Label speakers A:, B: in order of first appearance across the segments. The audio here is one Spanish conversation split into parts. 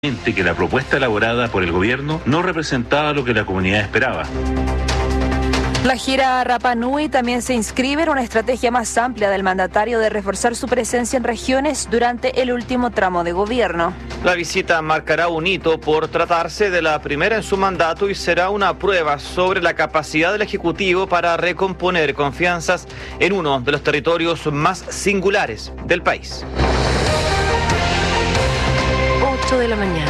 A: Que la propuesta elaborada por el gobierno no representaba lo que la comunidad esperaba.
B: La gira Rapa Nui también se inscribe en una estrategia más amplia del mandatario de reforzar su presencia en regiones durante el último tramo de gobierno.
C: La visita marcará un hito por tratarse de la primera en su mandato y será una prueba sobre la capacidad del Ejecutivo para recomponer confianzas en uno de los territorios más singulares del país.
B: 8 de la mañana.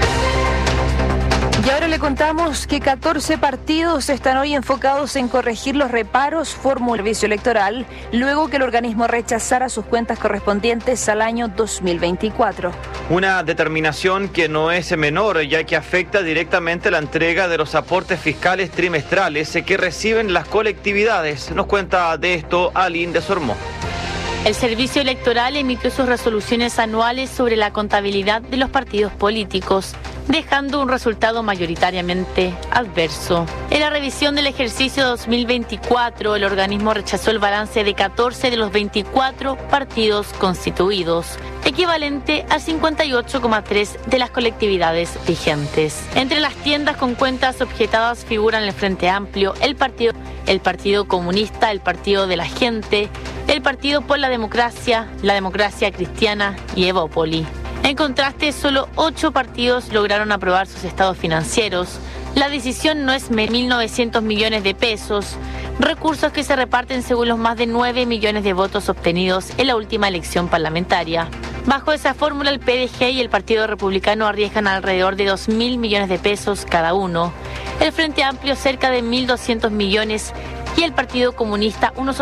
B: Y ahora le contamos que 14 partidos están hoy enfocados en corregir los reparos formulados del servicio electoral, luego que el organismo rechazara sus cuentas correspondientes al año 2024.
C: Una determinación que no es menor, ya que afecta directamente la entrega de los aportes fiscales trimestrales que reciben las colectividades. Nos cuenta de esto Aline de Sormó.
D: El Servicio Electoral emitió sus resoluciones anuales sobre la contabilidad de los partidos políticos, dejando un resultado mayoritariamente adverso. En la revisión del ejercicio 2024, el organismo rechazó el balance de 14 de los 24 partidos constituidos, equivalente al 58,3% de las colectividades vigentes. Entre las tiendas con cuentas objetadas figuran el Frente Amplio, el Partido Comunista, el Partido de la Gente, el Partido por la Democracia Cristiana y Evópoli. En contraste, solo 8 partidos lograron aprobar sus estados financieros. La decisión no es 1.900 millones de pesos, recursos que se reparten según los más de 9 millones de votos obtenidos en la última elección parlamentaria. Bajo esa fórmula, el PDG y el Partido Republicano arriesgan alrededor de 2.000 millones de pesos cada uno, el Frente Amplio cerca de 1.200 millones y el Partido Comunista unos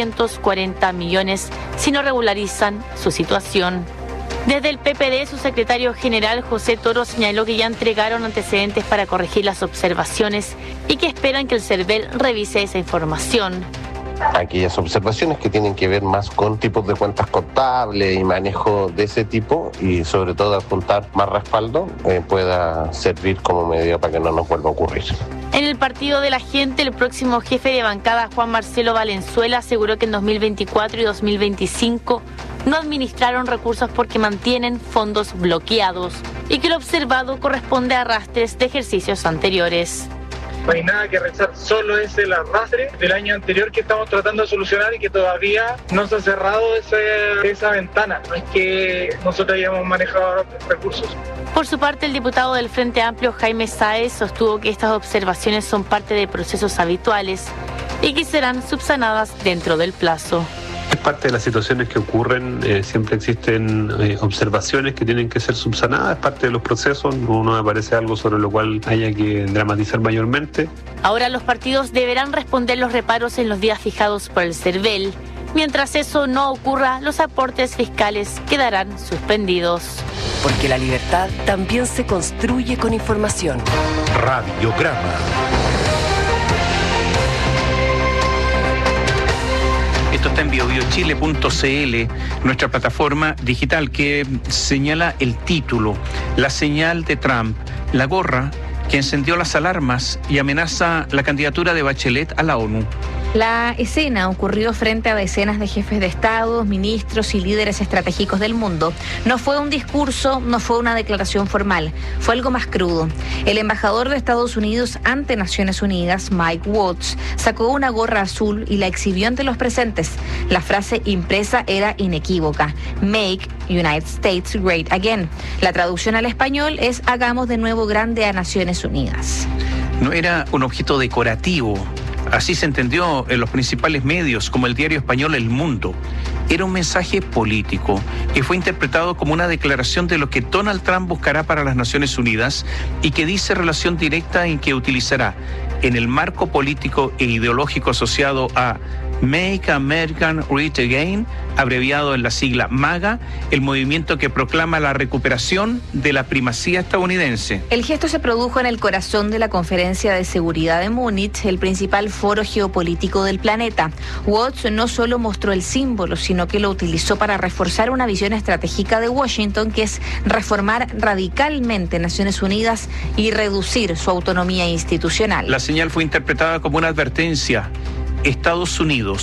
D: 840 millones si no regularizan su situación. Desde el PPD, su secretario general José Toro señaló que ya entregaron antecedentes para corregir las observaciones y que esperan que el CERVEL revise esa información.
E: Aquellas observaciones que tienen que ver más con tipos de cuentas contables y manejo de ese tipo y sobre todo apuntar más respaldo pueda servir como medio para que no nos vuelva a ocurrir.
D: En el Partido de la Gente, el próximo jefe de bancada, Juan Marcelo Valenzuela, aseguró que en 2024 y 2025 no administraron recursos porque mantienen fondos bloqueados y que lo observado corresponde a arrastres de ejercicios anteriores.
F: No hay nada que revisar, solo es el arrastre del año anterior que estamos tratando de solucionar y que todavía no se ha cerrado esa ventana. No es que nosotros hayamos manejado recursos.
D: Por su parte, el diputado del Frente Amplio, Jaime Sáez, sostuvo que estas observaciones son parte de procesos habituales y que serán subsanadas dentro del plazo.
G: Es parte de las situaciones que ocurren, siempre existen observaciones que tienen que ser subsanadas, es parte de los procesos, no me parece algo sobre lo cual haya que dramatizar mayormente.
D: Ahora los partidos deberán responder los reparos en los días fijados por el CERVEL. Mientras eso no ocurra, los aportes fiscales quedarán suspendidos.
H: Porque la libertad también se construye con información.
A: Radiograma. Esto está en biobiochile.cl, nuestra plataforma digital que señala el título, la señal de Trump, la gorra que encendió las alarmas y amenaza la candidatura de Bachelet a la ONU.
I: La escena ocurrió frente a decenas de jefes de Estado, ministros y líderes estratégicos del mundo. No fue un discurso, no fue una declaración formal, fue algo más crudo. El embajador de Estados Unidos ante Naciones Unidas, Mike Waltz, sacó una gorra azul y la exhibió ante los presentes. La frase impresa era inequívoca: Make United States Great Again. La traducción al español es: hagamos de nuevo grande a Naciones Unidas.
A: No era un objeto decorativo. Así se entendió en los principales medios, como el diario español El Mundo. Era un mensaje político que fue interpretado como una declaración de lo que Donald Trump buscará para las Naciones Unidas y que dice relación directa en que utilizará en el marco político e ideológico asociado a Make America Great Again, abreviado en la sigla MAGA, el movimiento que proclama la recuperación de la primacía estadounidense.
I: El gesto se produjo en el corazón de la Conferencia de Seguridad de Múnich, el principal foro geopolítico del planeta. Watts no solo mostró el símbolo, sino que lo utilizó para reforzar una visión estratégica de Washington, que es reformar radicalmente Naciones Unidas y reducir su autonomía institucional.
A: La señal fue interpretada como una advertencia. Estados Unidos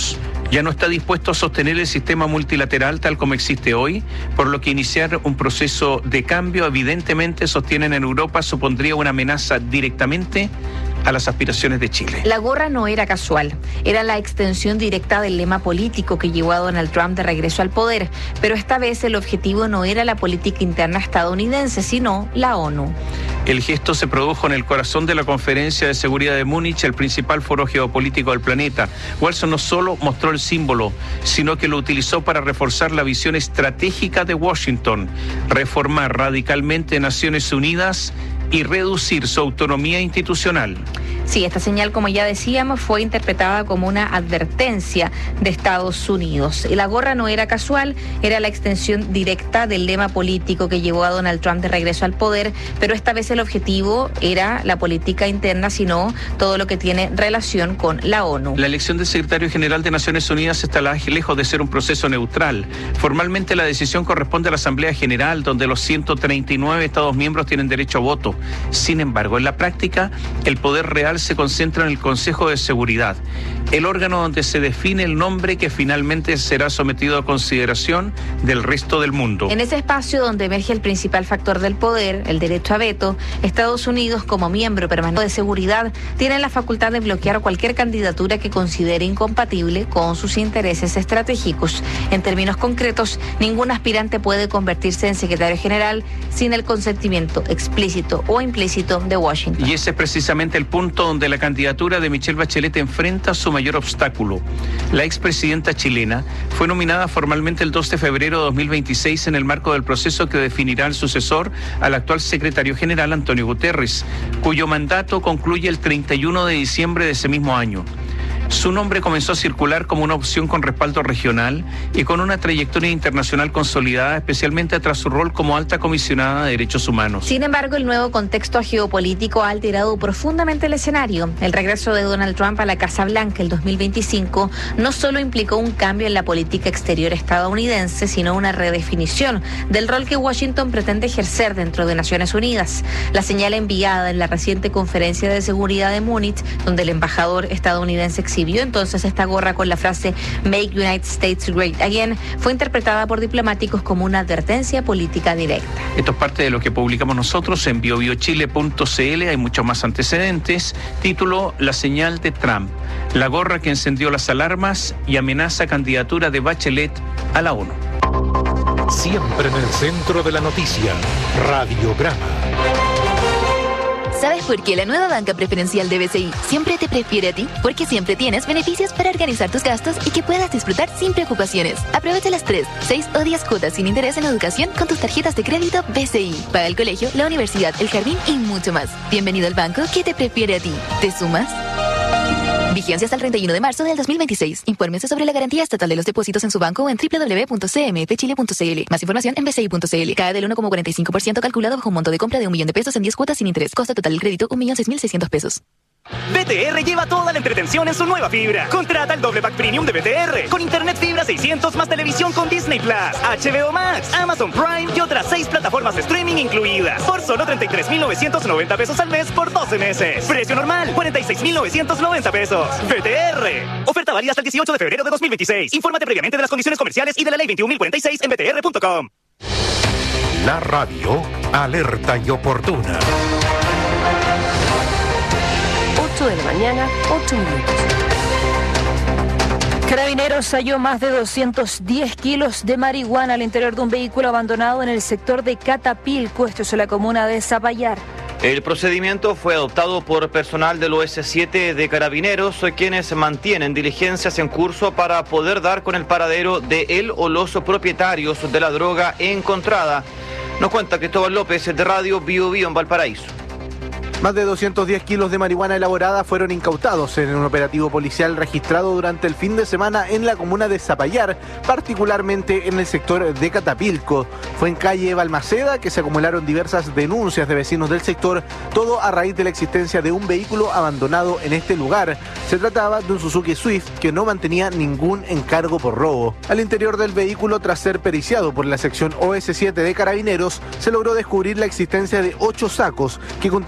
A: ya no está dispuesto a sostener el sistema multilateral tal como existe hoy, por lo que iniciar un proceso de cambio, evidentemente, sostienen en Europa, supondría una amenaza directamente a las aspiraciones de Chile.
I: La gorra no era casual, era la extensión directa del lema político que llevó a Donald Trump de regreso al poder, pero esta vez el objetivo no era la política interna estadounidense, sino la ONU.
A: El gesto se produjo en el corazón de la Conferencia de Seguridad de Múnich, el principal foro geopolítico del planeta. Wilson no solo mostró el símbolo, sino que lo utilizó para reforzar la visión estratégica de Washington, reformar radicalmente Naciones Unidas y reducir su autonomía institucional.
I: Sí, esta señal, como ya decíamos, fue interpretada como una advertencia de Estados Unidos. Y la gorra no era casual, era la extensión directa del lema político que llevó a Donald Trump de regreso al poder, pero esta vez el objetivo era la política interna, sino todo lo que tiene relación con la ONU.
A: La elección del secretario general de Naciones Unidas está lejos de ser un proceso neutral. Formalmente la decisión corresponde a la Asamblea General, donde los 139 Estados miembros tienen derecho a voto. Sin embargo, en la práctica, el poder real se concentra en el Consejo de Seguridad, el órgano donde se define el nombre que finalmente será sometido a consideración del resto del mundo.
I: En ese espacio donde emerge el principal factor del poder, el derecho a veto, Estados Unidos, como miembro permanente de seguridad, tiene la facultad de bloquear cualquier candidatura que considere incompatible con sus intereses estratégicos. En términos concretos, ningún aspirante puede convertirse en secretario general sin el consentimiento explícito o implícito de Washington.
A: Y ese es precisamente el punto donde la candidatura de Michelle Bachelet enfrenta su mayor obstáculo. La expresidenta chilena fue nominada formalmente el 2 de febrero de 2026 en el marco del proceso que definirá el sucesor al actual secretario general Antonio Guterres, cuyo mandato concluye el 31 de diciembre de ese mismo año. Su nombre comenzó a circular como una opción con respaldo regional y con una trayectoria internacional consolidada, especialmente tras su rol como alta comisionada de derechos humanos.
I: Sin embargo, el nuevo contexto geopolítico ha alterado profundamente el escenario. El regreso de Donald Trump a la Casa Blanca el 2025 no solo implicó un cambio en la política exterior estadounidense, sino una redefinición del rol que Washington pretende ejercer dentro de Naciones Unidas. La señal enviada en la reciente Conferencia de Seguridad de Múnich, donde el embajador estadounidense exhibió entonces esta gorra con la frase Make United States Great Again, fue interpretada por diplomáticos como una advertencia política directa.
A: Esto es parte de lo que publicamos nosotros en biobiochile.cl. Hay muchos más antecedentes. Título: La señal de Trump, la gorra que encendió las alarmas y amenaza candidatura de Bachelet a la ONU.
J: Siempre en el centro de la noticia, Radiograma.
K: ¿Sabes por qué la nueva banca preferencial de BCI siempre te prefiere a ti? Porque siempre tienes beneficios para organizar tus gastos y que puedas disfrutar sin preocupaciones. Aprovecha las 3, 6 o 10 cuotas sin interés en educación con tus tarjetas de crédito BCI. Paga el colegio, la universidad, el jardín y mucho más. Bienvenido al banco que te prefiere a ti. ¿Te sumas? Vigencia hasta el 31 de marzo del 2026. Infórmese sobre la garantía estatal de los depósitos en su banco o en www.cmfchile.cl. Más información en bci.cl. Cae del 1,45% calculado bajo un monto de compra de $1.000.000 en 10 cuotas sin interés. Costo total del crédito $1.006.600.
L: BTR lleva toda la entretención en su nueva fibra. Contrata el doble pack premium de BTR con internet fibra 600 más televisión con Disney Plus, HBO Max, Amazon Prime y otras 6 plataformas de streaming incluidas por solo $33,990 al mes por 12 meses. Precio normal $46,990. BTR. Oferta válida hasta el 18 de febrero de 2026. Infórmate previamente de las condiciones comerciales y de la ley 21.046 en btr.com.
J: La radio alerta y oportuna.
B: 8 de la mañana, 8 minutos. Carabineros halló más de 210 kilos de marihuana al interior de un vehículo abandonado en el sector de Catapilco, esto es en la comuna de Zapallar.
C: El procedimiento fue adoptado por personal del OS7 de Carabineros, quienes mantienen diligencias en curso para poder dar con el paradero de él o los propietarios de la droga encontrada. Nos cuenta Cristóbal López de Radio Bio Bio en Valparaíso.
M: Más de 210 kilos de marihuana elaborada fueron incautados en un operativo policial registrado durante el fin de semana en la comuna de Zapallar, particularmente en el sector de Catapilco. Fue en calle Balmaceda que se acumularon diversas denuncias de vecinos del sector, todo a raíz de la existencia de un vehículo abandonado en este lugar. Se trataba de un Suzuki Swift que no mantenía ningún encargo por robo. Al interior del vehículo, tras ser periciado por la sección OS7 de Carabineros, se logró descubrir la existencia de 8 sacos que contenían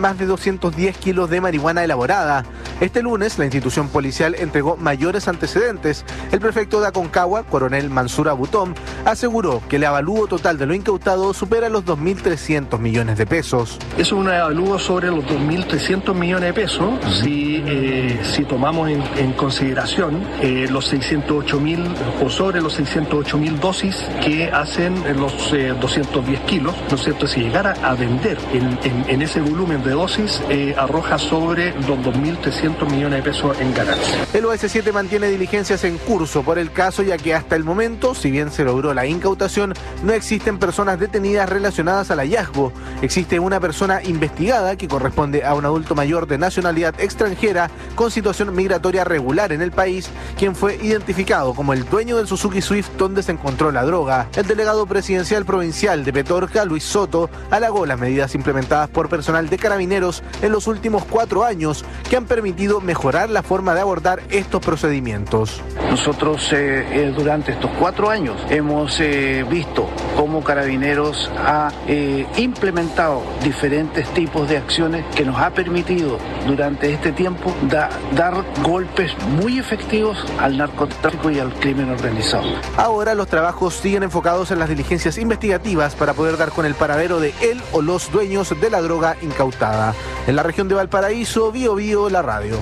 M: más de 210 kilos de marihuana elaborada. Este lunes, la institución policial entregó mayores antecedentes. El prefecto de Aconcagua, coronel Mansur Abutón, aseguró que el avalúo total de lo incautado supera los 2.300 millones de pesos.
N: Es un avalúo sobre los 2.300 millones de pesos, si tomamos en consideración los 608.000 o sobre los 608.000 dosis que hacen los 210 kilos, ¿no es cierto? Si llegara a vender en ese volumen de dosis, arroja sobre los 2.300 millones de pesos en ganancia.
M: El OS7 mantiene diligencias en curso por el caso, ya que hasta el momento, si bien se logró la incautación, no existen personas detenidas relacionadas al hallazgo. Existe una persona investigada que corresponde a un adulto mayor de nacionalidad extranjera con situación migratoria regular en el país, quien fue identificado como el dueño del Suzuki Swift donde se encontró la droga. El delegado presidencial provincial de Petorca, Luis Soto, halagó las medidas implementadas por personal de Carabineros en los últimos 4 años que han permitido mejorar la forma de abordar estos procedimientos.
O: Nosotros durante estos 4 años hemos visto cómo Carabineros ha implementado diferentes tipos de acciones que nos ha permitido durante este tiempo dar golpes muy efectivos al narcotráfico y al crimen organizado.
M: Ahora los trabajos siguen enfocados en las diligencias investigativas para poder dar con el paradero de él o los dueños de la droga incautada. En la región de Valparaíso, Biobío, la radio.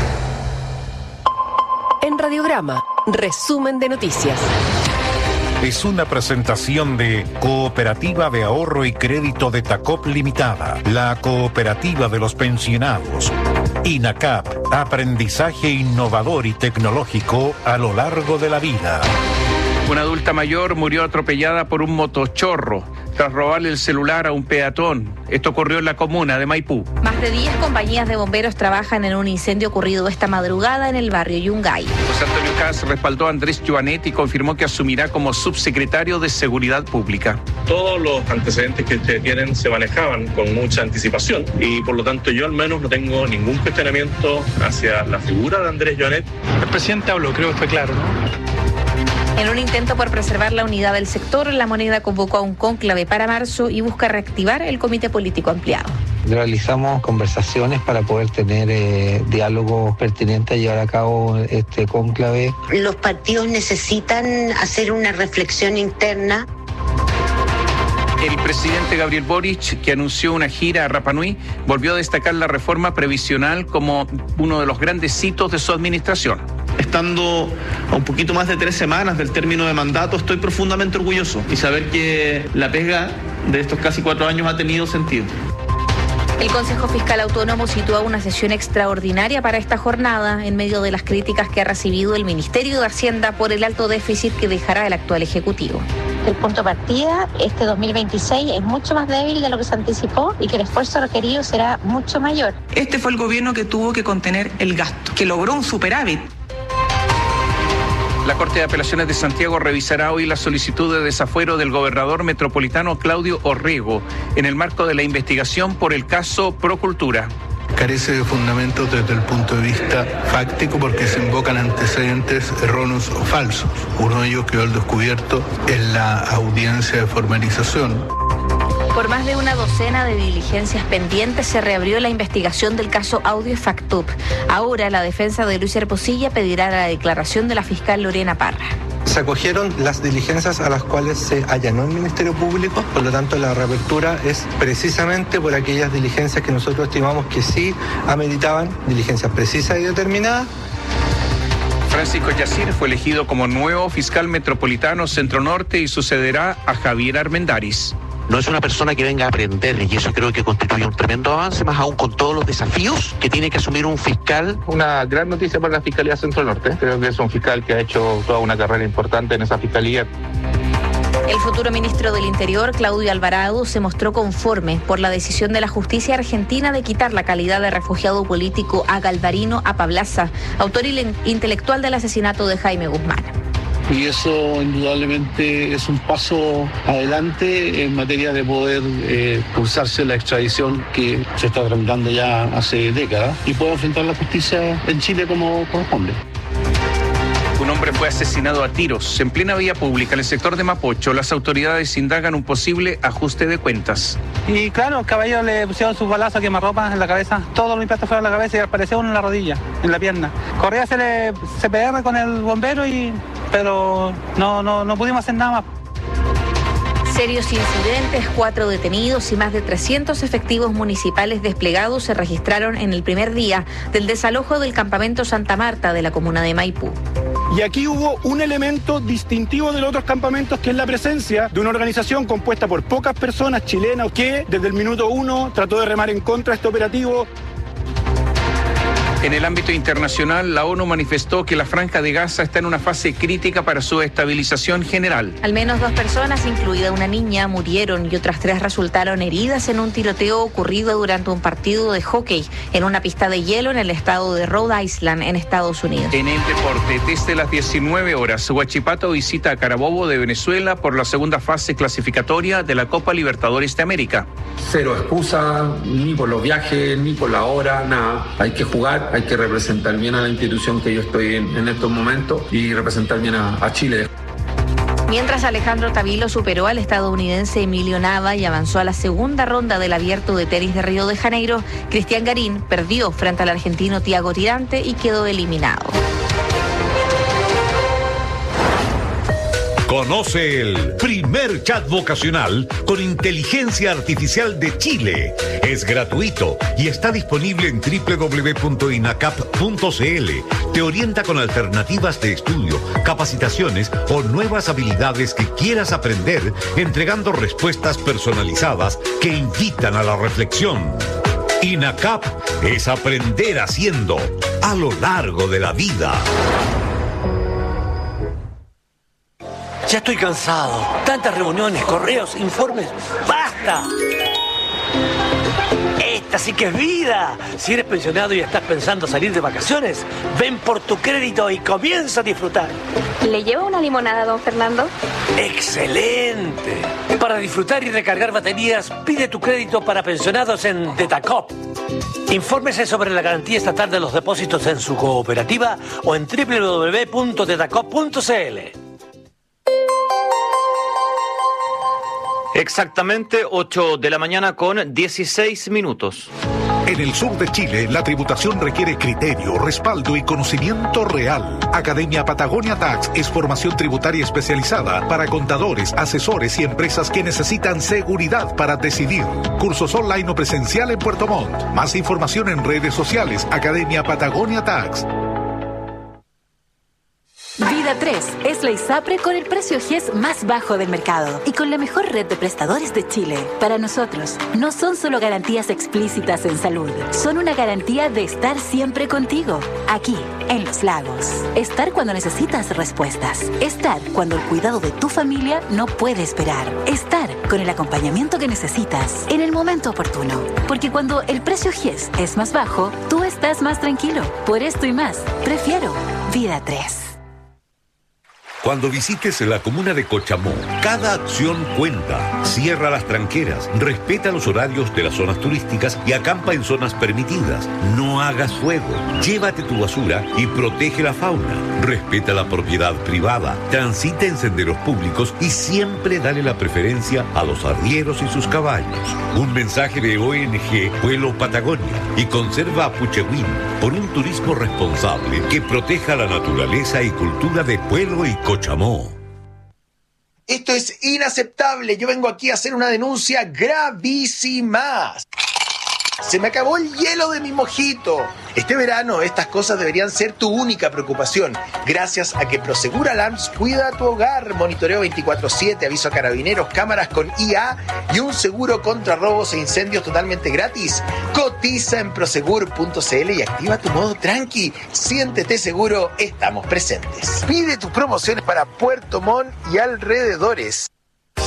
H: En Radiograma, resumen de noticias.
J: Es una presentación de Cooperativa de Ahorro y Crédito de Tacop Limitada, la cooperativa de los pensionados. INACAP, aprendizaje innovador y tecnológico a lo largo de la vida.
A: Una adulta mayor murió atropellada por un motochorro tras robarle el celular a un peatón. Esto ocurrió en la comuna de Maipú.
I: Más de 10 compañías de bomberos trabajan en un incendio ocurrido esta madrugada en el barrio Yungay.
A: José Antonio Kass respaldó a Andrés Joanetti y confirmó que asumirá como subsecretario de Seguridad Pública.
P: Todos los antecedentes que ustedes tienen se manejaban con mucha anticipación y por lo tanto yo al menos no tengo ningún cuestionamiento hacia la figura de Andrés Joanetti.
F: El presidente habló, creo que fue claro, ¿no?
I: En un intento por preservar la unidad del sector, La Moneda convocó a un cónclave para marzo y busca reactivar el comité político ampliado.
Q: Realizamos conversaciones para poder tener diálogos pertinentes a llevar a cabo este cónclave.
R: Los partidos necesitan hacer una reflexión interna.
A: El presidente Gabriel Boric, que anunció una gira a Rapa Nui, volvió a destacar la reforma previsional como uno de los grandes hitos de su administración.
S: Estando a un poquito más de 3 semanas del término de mandato, estoy profundamente orgulloso y saber que la pega de estos casi 4 años ha tenido sentido.
I: El Consejo Fiscal Autónomo sitúa una sesión extraordinaria para esta jornada en medio de las críticas que ha recibido el Ministerio de Hacienda por el alto déficit que dejará el actual Ejecutivo.
T: El punto de partida, este 2026, es mucho más débil de lo que se anticipó y que el esfuerzo requerido será mucho mayor.
U: Este fue el gobierno que tuvo que contener el gasto, que logró un superávit.
A: La Corte de Apelaciones de Santiago revisará hoy la solicitud de desafuero del gobernador metropolitano Claudio Orrego en el marco de la investigación por el caso Procultura.
V: Carece de fundamentos desde el punto de vista fáctico porque se invocan antecedentes erróneos o falsos. Uno de ellos quedó al descubierto en la audiencia de formalización.
I: Por más de una docena de diligencias pendientes se reabrió la investigación del caso Audio Factup. Ahora la defensa de Luis Hermosilla pedirá la declaración de la fiscal Lorena Parra.
W: Se acogieron las diligencias a las cuales se allanó el Ministerio Público, por lo tanto la reapertura es precisamente por aquellas diligencias que nosotros estimamos que sí ameritaban, diligencias precisas y determinadas.
A: Francisco Yacir fue elegido como nuevo fiscal metropolitano Centro Norte y sucederá a Javier Armendáriz.
X: No es una persona que venga a aprender y eso creo que constituye un tremendo avance, más aún con todos los desafíos que tiene que asumir un fiscal.
E: Una gran noticia para la Fiscalía Centro Norte. Creo que es un fiscal que ha hecho toda una carrera importante en esa fiscalía.
I: El futuro ministro del Interior, Claudio Alvarado, se mostró conforme por la decisión de la justicia argentina de quitar la calidad de refugiado político a Galvarino Apablaza, autor intelectual del asesinato de Jaime Guzmán.
Y: Y eso indudablemente es un paso adelante en materia de poder cursarse la extradición que se está tramitando ya hace décadas y poder enfrentar la justicia en Chile como corresponde.
A: Un hombre fue asesinado a tiros en plena vía pública en el sector de Mapocho. Las autoridades indagan un posible ajuste de cuentas.
B: Y claro, el caballero le pusieron sus balazos a quemarropa en la cabeza. Todos los impactos fueron en la cabeza y apareció uno en la rodilla, en la pierna. Corría a hacerle CPR con el bombero, pero no pudimos hacer nada más.
I: Serios incidentes, 4 detenidos y más de 300 efectivos municipales desplegados se registraron en el primer día del desalojo del campamento Santa Marta de la comuna de Maipú.
D: Y aquí hubo un elemento distintivo de los otros campamentos, que es la presencia de una organización compuesta por pocas personas chilenas que desde el minuto 1 trató de remar en contra de este operativo.
A: En el ámbito internacional, la ONU manifestó que la Franja de Gaza está en una fase crítica para su estabilización general.
I: Al menos 2 personas, incluida una niña, murieron y otras 3 resultaron heridas en un tiroteo ocurrido durante un partido de hockey en una pista de hielo en el estado de Rhode Island, en Estados Unidos.
A: En el deporte, desde las 19 horas, Huachipato visita a Carabobo de Venezuela por la segunda fase clasificatoria de la Copa Libertadores de América.
G: Cero excusa, ni por los viajes, ni por la hora, nada. Hay que jugar, hay que representar bien a la institución que yo estoy en estos momentos y representar bien a Chile.
I: Mientras Alejandro Tavilo superó al estadounidense Emilio Nava y avanzó a la segunda ronda del Abierto de Tenis de Río de Janeiro, Cristian Garín perdió frente al argentino Thiago Tirante y quedó eliminado.
J: Conoce el primer chat vocacional con inteligencia artificial de Chile. Es gratuito y está disponible en www.inacap.cl. Te orienta con alternativas de estudio, capacitaciones o nuevas habilidades que quieras aprender, entregando respuestas personalizadas que invitan a la reflexión. INACAP es aprender haciendo a lo largo de la vida.
K: Ya estoy cansado. Tantas reuniones, correos, informes. ¡Basta! Esta sí que es vida. Si eres pensionado y estás pensando salir de vacaciones, ven por tu crédito y comienza a disfrutar.
T: ¿Le lleva una limonada, don Fernando?
K: ¡Excelente! Para disfrutar y recargar baterías, pide tu crédito para pensionados en Tetacop. Infórmese sobre la garantía estatal de los depósitos en su cooperativa o en www.tetacop.cl.
C: Exactamente 8 de la mañana con 16 minutos.
J: En el sur de Chile, la tributación requiere criterio, respaldo y conocimiento real. Academia Patagonia Tax es formación tributaria especializada para contadores, asesores y empresas que necesitan seguridad para decidir. Cursos online o presencial en Puerto Montt. Más información en redes sociales. Academia Patagonia Tax.
L: Vida 3 es la ISAPRE con el precio GES más bajo del mercado y con la mejor red de prestadores de Chile. Para nosotros, no son solo garantías explícitas en salud, son una garantía de estar siempre contigo, aquí, en Los Lagos. Estar cuando necesitas respuestas. Estar cuando el cuidado de tu familia no puede esperar. Estar con el acompañamiento que necesitas en el momento oportuno. Porque cuando el precio GES es más bajo, tú estás más tranquilo. Por esto y más, prefiero Vida 3.
J: Cuando visites la comuna de Cochamó, cada acción cuenta. Cierra las tranqueras, respeta los horarios de las zonas turísticas y acampa en zonas permitidas. No hagas fuego, llévate tu basura y protege la fauna. Respeta la propiedad privada, transita en senderos públicos y siempre dale la preferencia a los arrieros y sus caballos. Un mensaje de ONG Pueblo Patagonia y Conserva Apuchehuín por un turismo responsable que proteja la naturaleza y cultura de Pueblo y Cochamó.
Z: Esto es inaceptable. Yo vengo aquí a hacer una denuncia gravísima. Se me acabó el hielo de mi mojito. Este verano estas cosas deberían ser tu única preocupación. Gracias a que Prosegur Alarms cuida tu hogar. Monitoreo 24/7, aviso a carabineros, cámaras con IA y un seguro contra robos e incendios totalmente gratis. Cotiza en prosegur.cl y activa tu modo tranqui. Siéntete seguro, estamos presentes. Pide tus promociones para Puerto Montt y alrededores.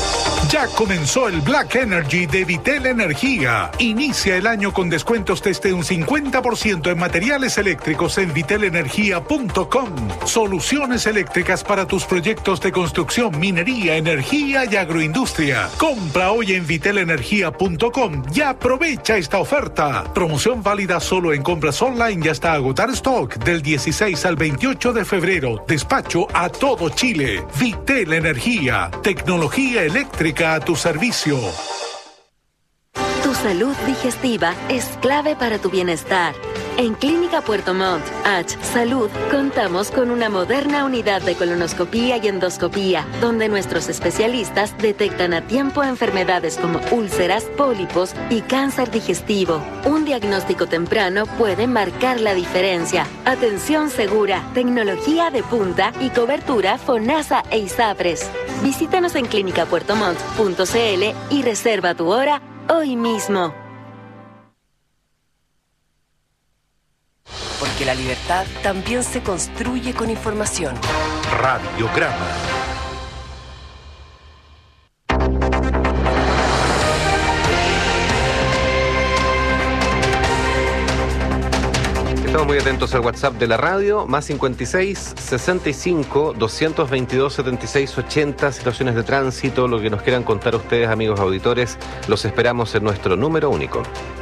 F: Ya comenzó el Black Energy de Vitel Energía. Inicia el año con descuentos desde un 50% en materiales eléctricos en vitelenergia.com. Soluciones eléctricas para tus proyectos de construcción, minería, energía y agroindustria. Compra hoy en vitelenergia.com y aprovecha esta oferta. Promoción válida solo en compras online y hasta agotar stock del 16 al 28 de febrero. Despacho a todo Chile. Vitel Energía. Tecnología eléctrica a tu servicio.
H: Tu salud digestiva es clave para tu bienestar. En Clínica Puerto Montt, H Salud, contamos con una moderna unidad de colonoscopía y endoscopía, donde nuestros especialistas detectan a tiempo enfermedades como úlceras, pólipos y cáncer digestivo. Un diagnóstico temprano puede marcar la diferencia. Atención segura, tecnología de punta y cobertura FONASA e ISAPRES. Visítanos en clinicapuertomont.cl y reserva tu hora hoy mismo.
M: Porque la libertad también se construye con información.
J: Radiograma.
N: Estamos muy atentos al WhatsApp de la radio, más 56 65 222 76 80, situaciones de tránsito, lo que nos quieran contar ustedes, amigos auditores, los esperamos en nuestro número único.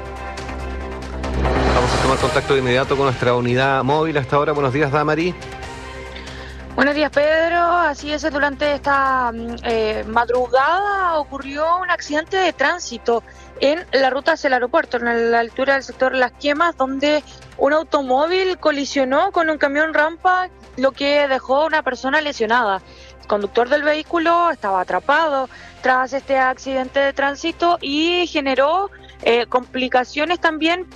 N: Vamos a tomar contacto de inmediato con nuestra unidad móvil hasta ahora. Buenos días, Damari.
O: Buenos días, Pedro. Así es, durante esta madrugada ocurrió un accidente de tránsito en la ruta hacia el aeropuerto, en la altura del sector Las Quemas, donde un automóvil colisionó con un camión rampa, lo que dejó a una persona lesionada. El conductor del vehículo estaba atrapado tras este accidente de tránsito y generó complicaciones también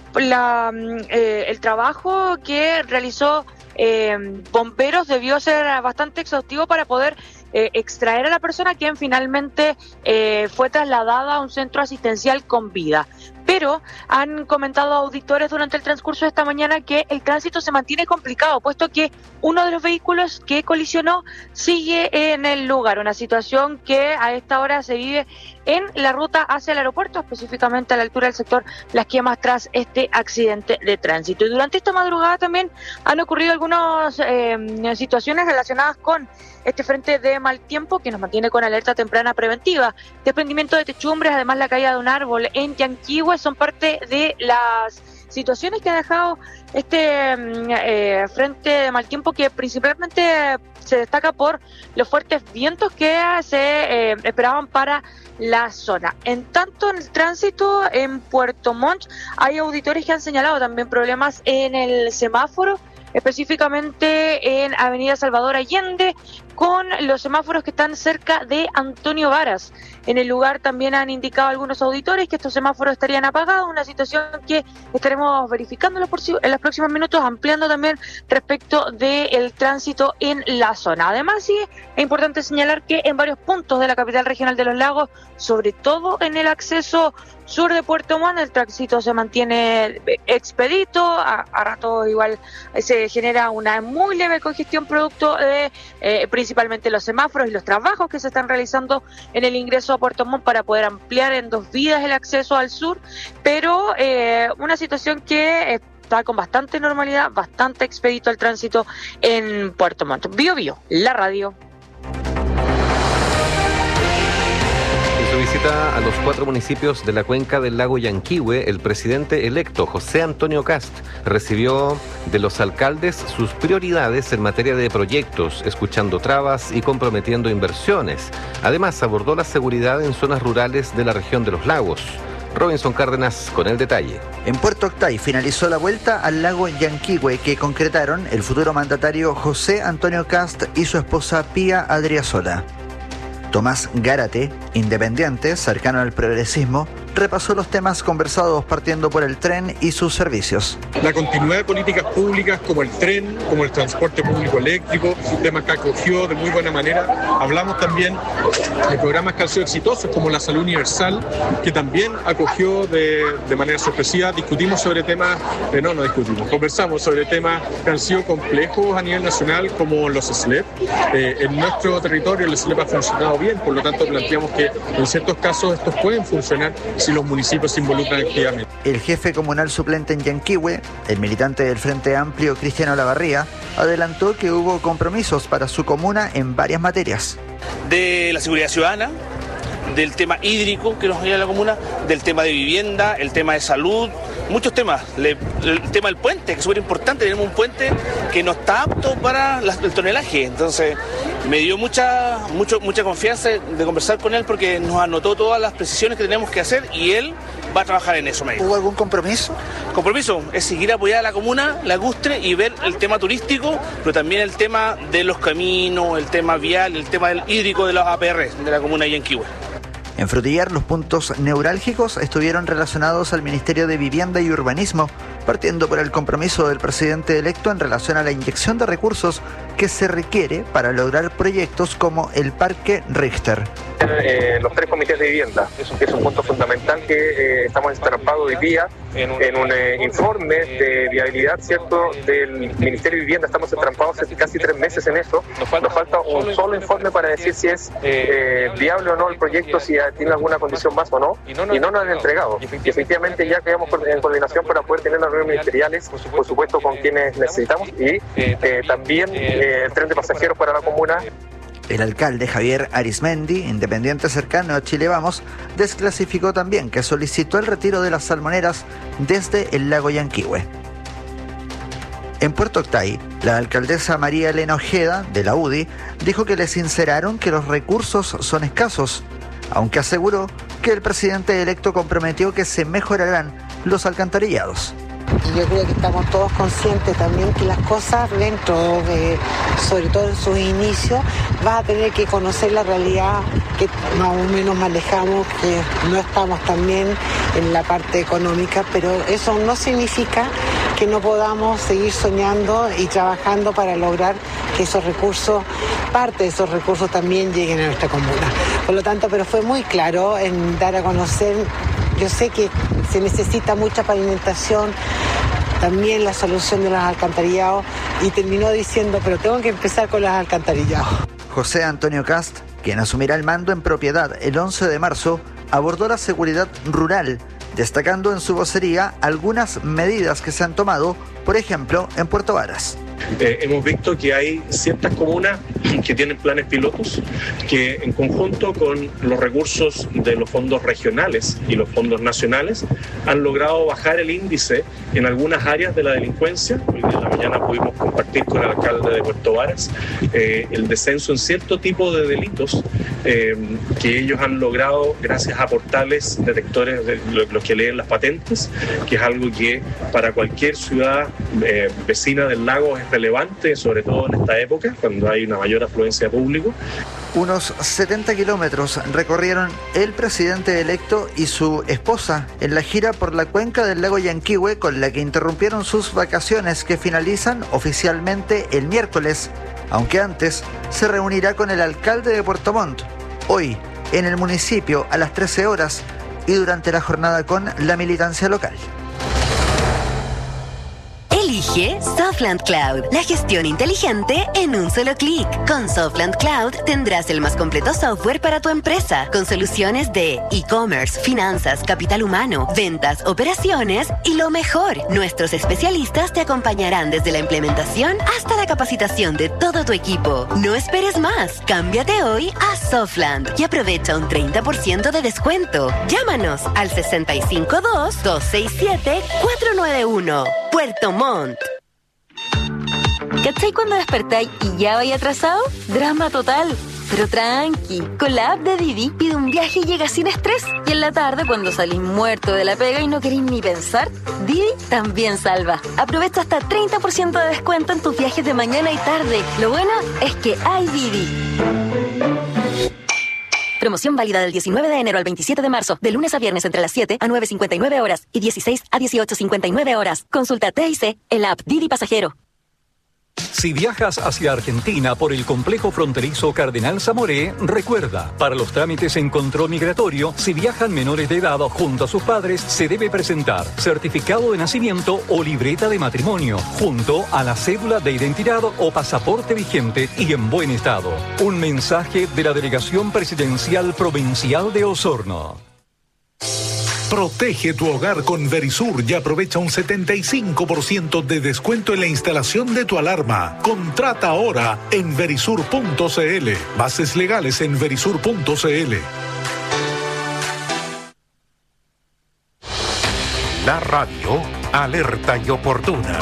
O: el trabajo que realizó bomberos. Debió ser bastante exhaustivo para poder extraer a la persona, quien finalmente fue trasladada a un centro asistencial con vida. Pero han comentado auditores durante el transcurso de esta mañana que el tránsito se mantiene complicado, puesto que uno de los vehículos que colisionó sigue en el lugar, una situación que a esta hora se vive en la ruta hacia el aeropuerto, específicamente a la altura del sector Las Quemas, tras este accidente de tránsito. Y durante esta madrugada también han ocurrido algunas situaciones relacionadas con este frente de mal tiempo que nos mantiene con alerta temprana preventiva. Desprendimiento de techumbres, además la caída de un árbol en Yanquihue, son parte de las situaciones que ha dejado este frente de mal tiempo, que principalmente se destaca por los fuertes vientos que se esperaban para la zona. En tanto, en el tránsito en Puerto Montt hay auditores que han señalado también problemas en el semáforo, específicamente en Avenida Salvador Allende, con los semáforos que están cerca de Antonio Varas. En el lugar también han indicado algunos auditores que estos semáforos estarían apagados, una situación que estaremos verificando en los próximos minutos, ampliando también respecto del tránsito en la zona. Además, sí, es importante señalar que en varios puntos de la capital regional de los lagos, sobre todo en el acceso sur de Puerto Montt, el tránsito se mantiene expedito, a rato igual se genera una muy leve congestión producto de principalmente los semáforos y los trabajos que se están realizando en el ingreso a Puerto Montt para poder ampliar en 2 vías el acceso al sur, pero una situación que está con bastante normalidad, bastante expedito el tránsito en Puerto Montt. Bio Bio, la radio.
N: En su visita a los 4 municipios de la cuenca del lago Yanquihue, el presidente electo José Antonio Kast recibió de los alcaldes sus prioridades en materia de proyectos, escuchando trabas y comprometiendo inversiones. Además, abordó la seguridad en zonas rurales de la región de los lagos. Robinson Cárdenas con el detalle.
P: En Puerto Octay finalizó la vuelta al lago Yanquihue, que concretaron el futuro mandatario José Antonio Kast y su esposa Pía Adriasola. Tomás Gárate, independiente, cercano al progresismo, repasó los temas conversados partiendo por el tren y sus servicios.
Q: La continuidad de políticas públicas como el tren, como el transporte público eléctrico, temas que acogió de muy buena manera. Hablamos también de programas que han sido exitosos como la salud universal, que también acogió de manera sorpresiva. Discutimos sobre temas, conversamos sobre temas que han sido complejos a nivel nacional como los SLEP. En nuestro territorio el SLEP ha funcionado bien, por lo tanto planteamos que en ciertos casos estos pueden funcionar si los municipios se involucran activamente.
P: El jefe comunal suplente en Yanquihue, el militante del Frente Amplio Cristiano Olavarría, adelantó que hubo compromisos para su comuna en varias materias.
R: De la seguridad ciudadana, del tema hídrico que nos lleva a la comuna, del tema de vivienda, el tema de salud, muchos temas. El tema del puente, que es súper importante, tenemos un puente que no está apto para el tonelaje, entonces me dio mucha confianza de conversar con él porque nos anotó todas las precisiones que tenemos que hacer y él va a trabajar en eso.
P: ¿Hubo algún compromiso?
R: Compromiso es seguir apoyando a la comuna lacustre y ver el tema turístico, pero también el tema de los caminos, el tema vial, el tema del hídrico de los APR de la comuna de Yanquihue.
P: En Frutillar, los puntos neurálgicos estuvieron relacionados al Ministerio de Vivienda y Urbanismo, partiendo por el compromiso del presidente electo en relación a la inyección de recursos que se requiere para lograr proyectos como el Parque Richter.
S: Los 3 comités de vivienda, es un punto fundamental que estamos entrampados hoy día en un informe de viabilidad, ¿cierto?, del Ministerio de Vivienda. Estamos entrampados hace casi 3 meses en eso. Nos falta un solo informe para decir si es viable o no el proyecto, si tiene alguna condición más o no, y no nos han entregado. Y efectivamente ya quedamos en coordinación para poder tener las reuniones ministeriales, por supuesto con quienes necesitamos, y también el tren de pasajeros para la comuna.
P: El alcalde Javier Arismendi, independiente cercano a Chile Vamos, desclasificó también que solicitó el retiro de las salmoneras desde el lago Yanquihue. En Puerto Octay, la alcaldesa María Elena Ojeda, de la UDI, dijo que le sinceraron que los recursos son escasos, aunque aseguró que el presidente electo comprometió que se mejorarán los alcantarillados.
U: Y yo creo que estamos todos conscientes también que las cosas dentro de, sobre todo en sus inicios, vas a tener que conocer la realidad que más o menos manejamos, que no estamos también en la parte económica, pero eso no significa que no podamos seguir soñando y trabajando para lograr que esos recursos, parte de esos recursos también lleguen a nuestra comuna. Por lo tanto, pero fue muy claro en dar a conocer. Yo sé que se necesita mucha pavimentación, también la solución de los alcantarillados, y terminó diciendo, pero tengo que empezar con los alcantarillados.
P: José Antonio Cast, quien asumirá el mando en propiedad el 11 de marzo, abordó la seguridad rural, destacando en su vocería algunas medidas que se han tomado, por ejemplo, en Puerto Varas.
Q: Hemos visto que hay ciertas comunas que tienen planes pilotos que en conjunto con los recursos de los fondos regionales y los fondos nacionales han logrado bajar el índice en algunas áreas de la delincuencia. Hoy en la mañana pudimos compartir con el alcalde de Puerto Varas el descenso en cierto tipo de delitos que ellos han logrado gracias a portales detectores de los que leen las patentes, que es algo que para cualquier ciudad vecina del lago es relevante, sobre todo en esta época, cuando hay una mayor afluencia de público.
P: Unos 70 kilómetros recorrieron el presidente electo y su esposa en la gira por la cuenca del lago Yanquihue, con la que interrumpieron sus vacaciones que finalizan oficialmente el miércoles, aunque antes se reunirá con el alcalde de Puerto Montt, hoy en el municipio a las 13 horas y durante la jornada con la militancia local.
H: Elige Softland Cloud, la gestión inteligente en un solo clic. Con Softland Cloud tendrás el más completo software para tu empresa, con soluciones de e-commerce, finanzas, capital humano, ventas, operaciones y lo mejor, nuestros especialistas te acompañarán desde la implementación hasta la capacitación de todo tu equipo. No esperes más, cámbiate hoy a Softland y aprovecha un 30% de descuento. Llámanos al 652-267-491. Puerto Montt. ¿Cachai cuando despertáis y ya vais atrasado? Drama total. Pero tranqui, con la app de Didi pide un viaje y llega sin estrés. Y en la tarde, cuando salís muerto de la pega y no queréis ni pensar, Didi también salva. Aprovecha hasta 30% de descuento en tus viajes de mañana y tarde. Lo bueno es que hay Didi. Promoción válida del 19 de enero al 27 de marzo, de lunes a viernes entre las 7 a 9:59 horas y 16 a 18:59 horas. Consulta TIC en la app Didi Pasajero.
B: Si viajas hacia Argentina por el complejo fronterizo Cardenal Zamoré, recuerda, para los trámites en control migratorio, si viajan menores de edad junto a sus padres, se debe presentar certificado de nacimiento o libreta de matrimonio, junto a la cédula de identidad o pasaporte vigente y en buen estado. Un mensaje de la Delegación Presidencial Provincial de Osorno.
F: Protege tu hogar con Verisur y aprovecha un 75% de descuento en la instalación de tu alarma. Contrata ahora en verisur.cl. Bases legales en verisur.cl.
J: La radio alerta y oportuna.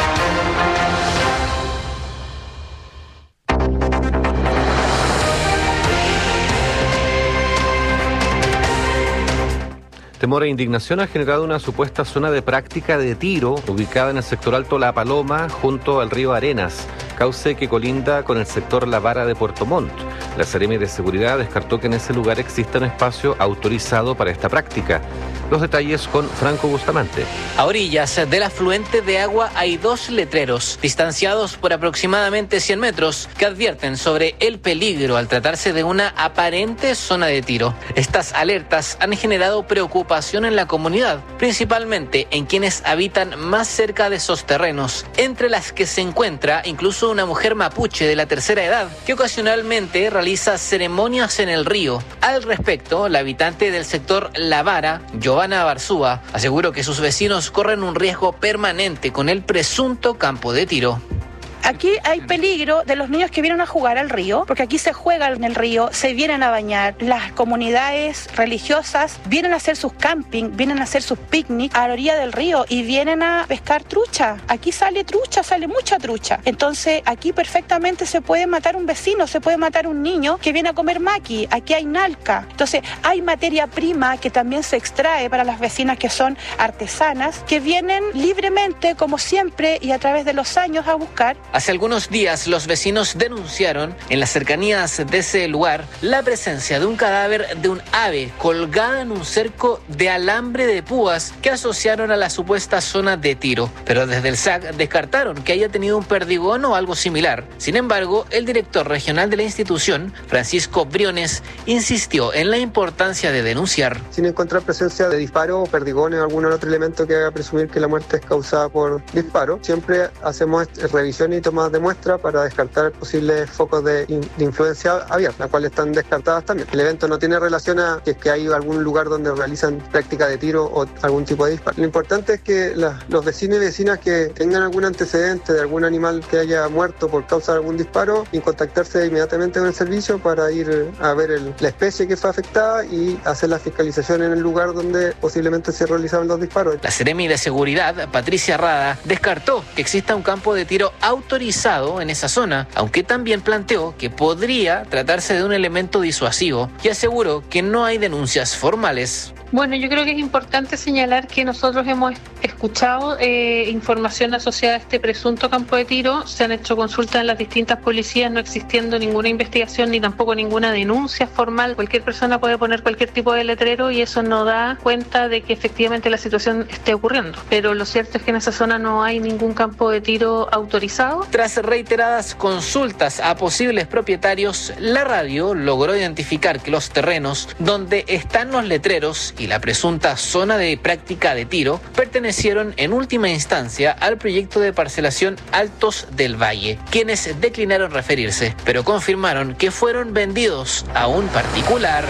N: Temor e indignación ha generado una supuesta zona de práctica de tiro ubicada en el sector Alto La Paloma junto al río Arenas, cauce que colinda con el sector La Vara de Puerto Montt. La Seremi de Seguridad descartó que en ese lugar exista un espacio autorizado para esta práctica. Los detalles con Franco Bustamante.
E: A orillas del afluente de agua hay 2 letreros, distanciados por aproximadamente 100 metros, que advierten sobre el peligro al tratarse de una aparente zona de tiro. Estas alertas han generado preocupación en la comunidad, principalmente en quienes habitan más cerca de esos terrenos, entre las que se encuentra incluso una mujer mapuche de la tercera edad, que ocasionalmente realiza ceremonias en el río. Al respecto, la habitante del sector La Vara, Giovanna Barzúa, aseguró que sus vecinos corren un riesgo permanente con el presunto campo de tiro.
V: Aquí hay peligro de los niños que vienen a jugar al río, porque aquí se juega en el río, se vienen a bañar. Las comunidades religiosas vienen a hacer sus camping, vienen a hacer sus picnic a la orilla del río y vienen a pescar trucha. Aquí sale trucha, sale mucha trucha. Entonces aquí perfectamente se puede matar un vecino, se puede matar un niño que viene a comer maqui. Aquí hay nalca. Entonces hay materia prima que también se extrae para las vecinas que son artesanas, que vienen libremente, como siempre, y a través de los años a buscar.
E: Hace algunos días los vecinos denunciaron en las cercanías de ese lugar la presencia de un cadáver de un ave colgada en un cerco de alambre de púas que asociaron a la supuesta zona de tiro. Pero desde el SAC descartaron que haya tenido un perdigón o algo similar. Sin embargo, el director regional de la institución, Francisco Briones, insistió en la importancia de denunciar.
W: Sin encontrar presencia de disparo o perdigones o algún otro elemento que haga presumir que la muerte es causada por disparo, siempre hacemos revisiones tomas de muestra para descartar posibles focos de influencia abierta, las cuales están descartadas también. El evento no tiene relación a que hay algún lugar donde realizan práctica de tiro o algún tipo de disparo. Lo importante es que los vecinos y vecinas que tengan algún antecedente de algún animal que haya muerto por causa de algún disparo y contactarse inmediatamente con el servicio para ir a ver la especie que fue afectada y hacer la fiscalización en el lugar donde posiblemente se realizaron los disparos.
E: La Seremi de Seguridad, Patricia Rada, descartó que exista un campo de tiro autorizado en esa zona, aunque también planteó que podría tratarse de un elemento disuasivo y aseguró que no hay denuncias formales.
X: Bueno, yo creo que es importante señalar que nosotros hemos escuchado información asociada a este presunto campo de tiro. Se han hecho consultas en las distintas policías, no existiendo ninguna investigación ni tampoco ninguna denuncia formal. Cualquier persona puede poner cualquier tipo de letrero y eso no da cuenta de que efectivamente la situación esté ocurriendo. Pero lo cierto es que en esa zona no hay ningún campo de tiro autorizado.
E: Tras reiteradas consultas a posibles propietarios, la radio logró identificar que los terrenos donde están los letreros y la presunta zona de práctica de tiro pertenecieron en última instancia al proyecto de parcelación Altos del Valle, quienes declinaron referirse, pero confirmaron que fueron vendidos a un particular.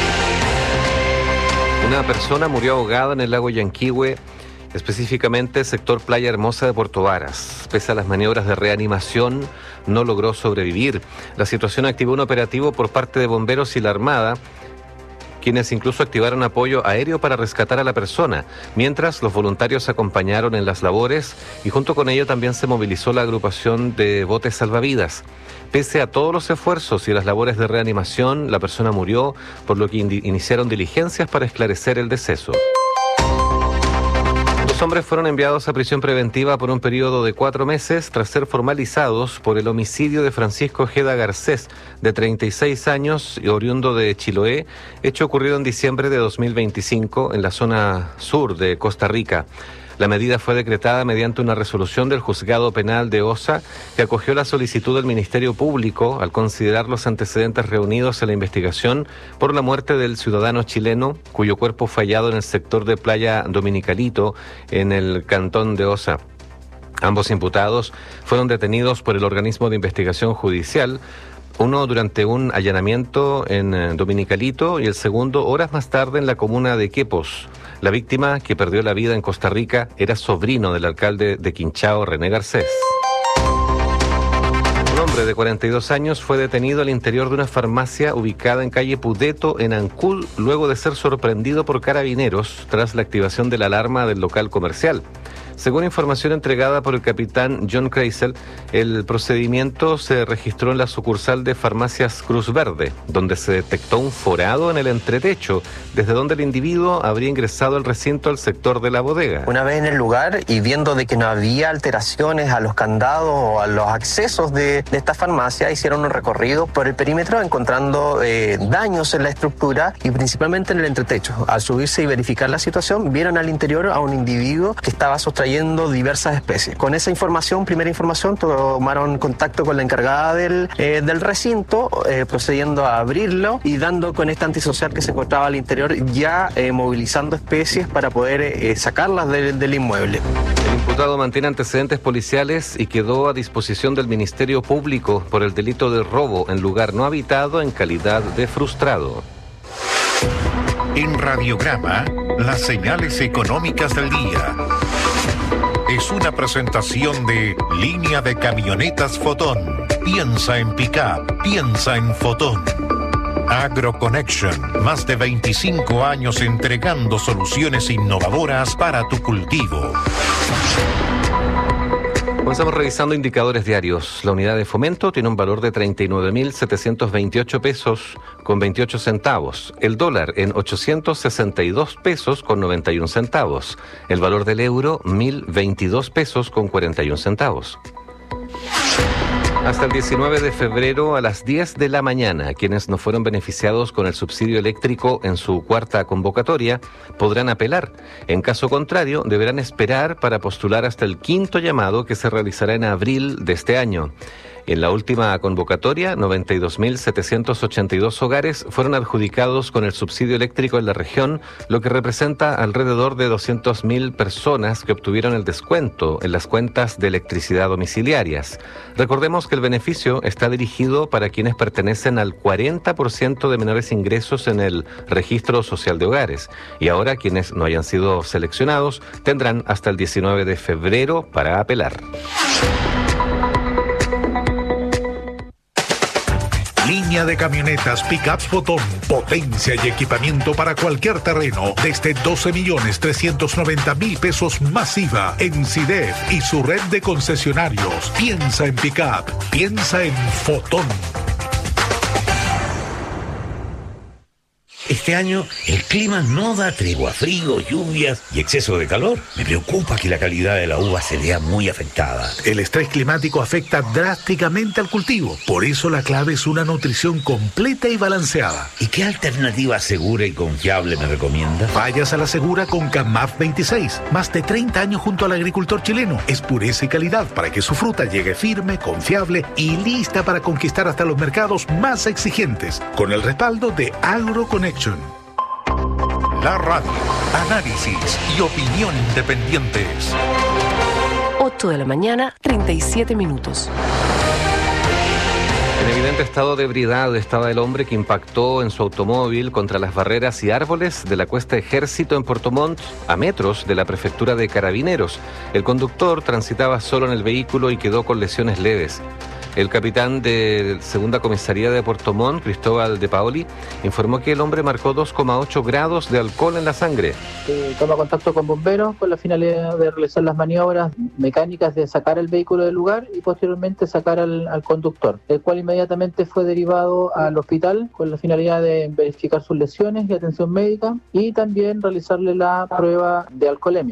N: Una persona murió ahogada en el lago Yanquihue, específicamente sector Playa Hermosa de Puerto Varas. Pese a las maniobras de reanimación, no logró sobrevivir. La situación activó un operativo por parte de bomberos y la Armada, quienes incluso activaron apoyo aéreo para rescatar a la persona, mientras los voluntarios acompañaron en las labores y junto con ello también se movilizó la agrupación de botes salvavidas. Pese a todos los esfuerzos y las labores de reanimación, la persona murió, por lo que iniciaron diligencias para esclarecer el deceso. Los hombres fueron enviados a prisión preventiva por un periodo de 4 meses tras ser formalizados por el homicidio de Francisco Ojeda Garcés, de 36 años y oriundo de Chiloé, hecho ocurrido en diciembre de 2025 en la zona sur de Costa Rica. La medida fue decretada mediante una resolución del Juzgado Penal de Osa, que acogió la solicitud del Ministerio Público al considerar los antecedentes reunidos en la investigación por la muerte del ciudadano chileno, cuyo cuerpo fue hallado en el sector de Playa Dominicalito, en el cantón de Osa. Ambos imputados fueron detenidos por el organismo de investigación judicial, uno durante un allanamiento en Dominicalito y el segundo horas más tarde en la comuna de Quepos. La víctima, que perdió la vida en Costa Rica, era sobrino del alcalde de Quinchao, René Garcés. Un hombre de 42 años fue detenido al interior de una farmacia ubicada en calle Pudeto, en Ancud, luego de ser sorprendido por carabineros tras la activación de la alarma del local comercial. Según información entregada por el capitán John Kreisel, el procedimiento se registró en la sucursal de Farmacias Cruz Verde, donde se detectó un forado en el entretecho, desde donde el individuo habría ingresado al recinto al sector de la bodega.
A: Una vez en el lugar y viendo de que no había alteraciones a los candados o a los accesos de esta farmacia, hicieron un recorrido por el perímetro encontrando daños en la estructura y principalmente en el entretecho. Al subirse y verificar la situación, vieron al interior a un individuo que estaba sustrayendo diversas especies. Con esa información, primera información, tomaron contacto con la encargada del recinto, procediendo a abrirlo y dando con este antisocial que se encontraba al interior, ya movilizando especies para poder sacarlas del inmueble.
N: El imputado mantiene antecedentes policiales y quedó a disposición del Ministerio Público por el delito de robo en lugar no habitado en calidad de frustrado.
J: En Radiograma, las señales económicas del día. Es una presentación de Línea de Camionetas Fotón. Piensa en pick-up, piensa en Fotón. AgroConnection, más de 25 años entregando soluciones innovadoras para tu cultivo.
N: Comenzamos revisando indicadores diarios. La unidad de fomento tiene un valor de 39.728 pesos con 28 centavos. El dólar en 862 pesos con 91 centavos. El valor del euro, 1.022 pesos con 41 centavos. Hasta el 19 de febrero a las 10 de la mañana, quienes no fueron beneficiados con el subsidio eléctrico en su cuarta convocatoria podrán apelar. En caso contrario, deberán esperar para postular hasta el quinto llamado que se realizará en abril de este año. En la última convocatoria, 92.782 hogares fueron adjudicados con el subsidio eléctrico en la región, lo que representa alrededor de 200.000 personas que obtuvieron el descuento en las cuentas de electricidad domiciliarias. Recordemos que el beneficio está dirigido para quienes pertenecen al 40% de menores ingresos en el Registro Social de Hogares. Y ahora quienes no hayan sido seleccionados tendrán hasta el 19 de febrero para apelar.
F: Línea de camionetas Pickups Fotón, potencia y equipamiento para cualquier terreno, desde 12.390.000 pesos masiva en CIDEF y su red de concesionarios. Piensa en Pickup, piensa en Fotón.
D: Este año el clima no da tregua, frío, lluvias y exceso de calor. Me preocupa que la calidad de la uva se vea muy afectada.
F: El estrés climático afecta drásticamente al cultivo. Por eso la clave es una nutrición completa y balanceada.
D: ¿Y qué alternativa segura y confiable me recomienda?
F: Vayas a la segura con CAMAF 26. Más de 30 años junto al agricultor chileno. Es pureza y calidad para que su fruta llegue firme, confiable y lista para conquistar hasta los mercados más exigentes. Con el respaldo de AgroConnection.
J: La radio, análisis y opinión independientes.
M: 8 de la mañana, 37 minutos.
N: En evidente estado de ebriedad estaba el hombre que impactó en su automóvil contra las barreras y árboles de la Cuesta Ejército en Puerto Montt, a metros de la prefectura de Carabineros. El conductor transitaba solo en el vehículo y quedó con lesiones leves. El capitán de Segunda Comisaría de Puerto Montt, Cristóbal de Paoli, informó que el hombre marcó 2,8 grados de alcohol en la sangre.
G: Toma contacto con bomberos con la finalidad de realizar las maniobras mecánicas de sacar el vehículo del lugar y posteriormente sacar al conductor, el cual inmediatamente fue derivado al hospital con la finalidad de verificar sus lesiones y atención médica y también realizarle la prueba de alcoholemia.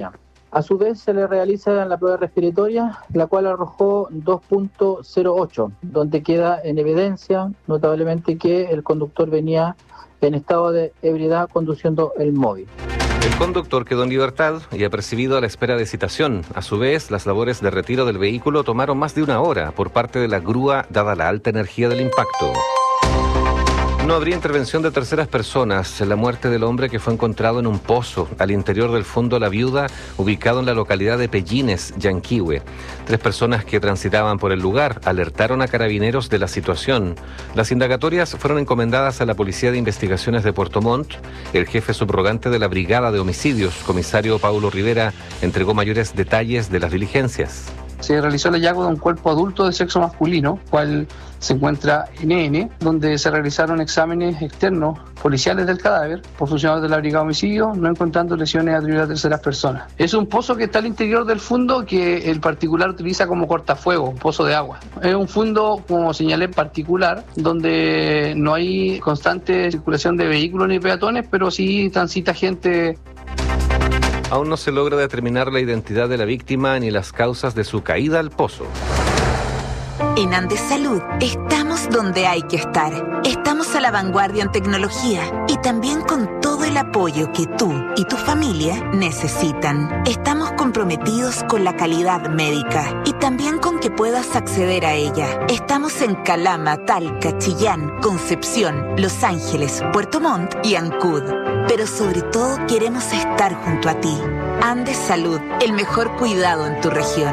G: A su vez se le realiza la prueba respiratoria, la cual arrojó 2.08, donde queda en evidencia notablemente que el conductor venía en estado de ebriedad conduciendo el móvil.
N: El conductor quedó en libertad y apercibido a la espera de citación. A su vez, las labores de retiro del vehículo tomaron más de una hora por parte de la grúa, dada la alta energía del impacto. No habría intervención de terceras personas en la muerte del hombre que fue encontrado en un pozo al interior del fondo La Viuda, ubicado en la localidad de Pellines, Yanquihue. 3 personas que transitaban por el lugar alertaron a carabineros de la situación. Las indagatorias fueron encomendadas a la Policía de Investigaciones de Puerto Montt. El jefe subrogante de la Brigada de Homicidios, comisario Paulo Rivera, entregó mayores detalles de las diligencias.
C: Se realizó el hallazgo de un cuerpo adulto de sexo masculino, cual se encuentra NN, donde se realizaron exámenes externos policiales del cadáver por funcionarios de la Brigada de Homicidio, no encontrando lesiones atribuidas a terceras personas. Es un pozo que está al interior del fondo que el particular utiliza como cortafuego, un pozo de agua. Es un fondo, como señalé, particular, donde no hay constante circulación de vehículos ni peatones, pero sí transita gente.
N: Aún no se logra determinar la identidad de la víctima ni las causas de su caída al pozo.
I: En Andes Salud estamos donde hay que estar. Estamos a la vanguardia en tecnología y también con todo el apoyo que tú y tu familia necesitan. Estamos comprometidos con la calidad médica y también con que puedas acceder a ella. Estamos en Calama, Talca, Chillán, Concepción, Los Ángeles, Puerto Montt y Ancud. Pero sobre todo queremos estar junto a ti. Andes Salud, el mejor cuidado en tu región.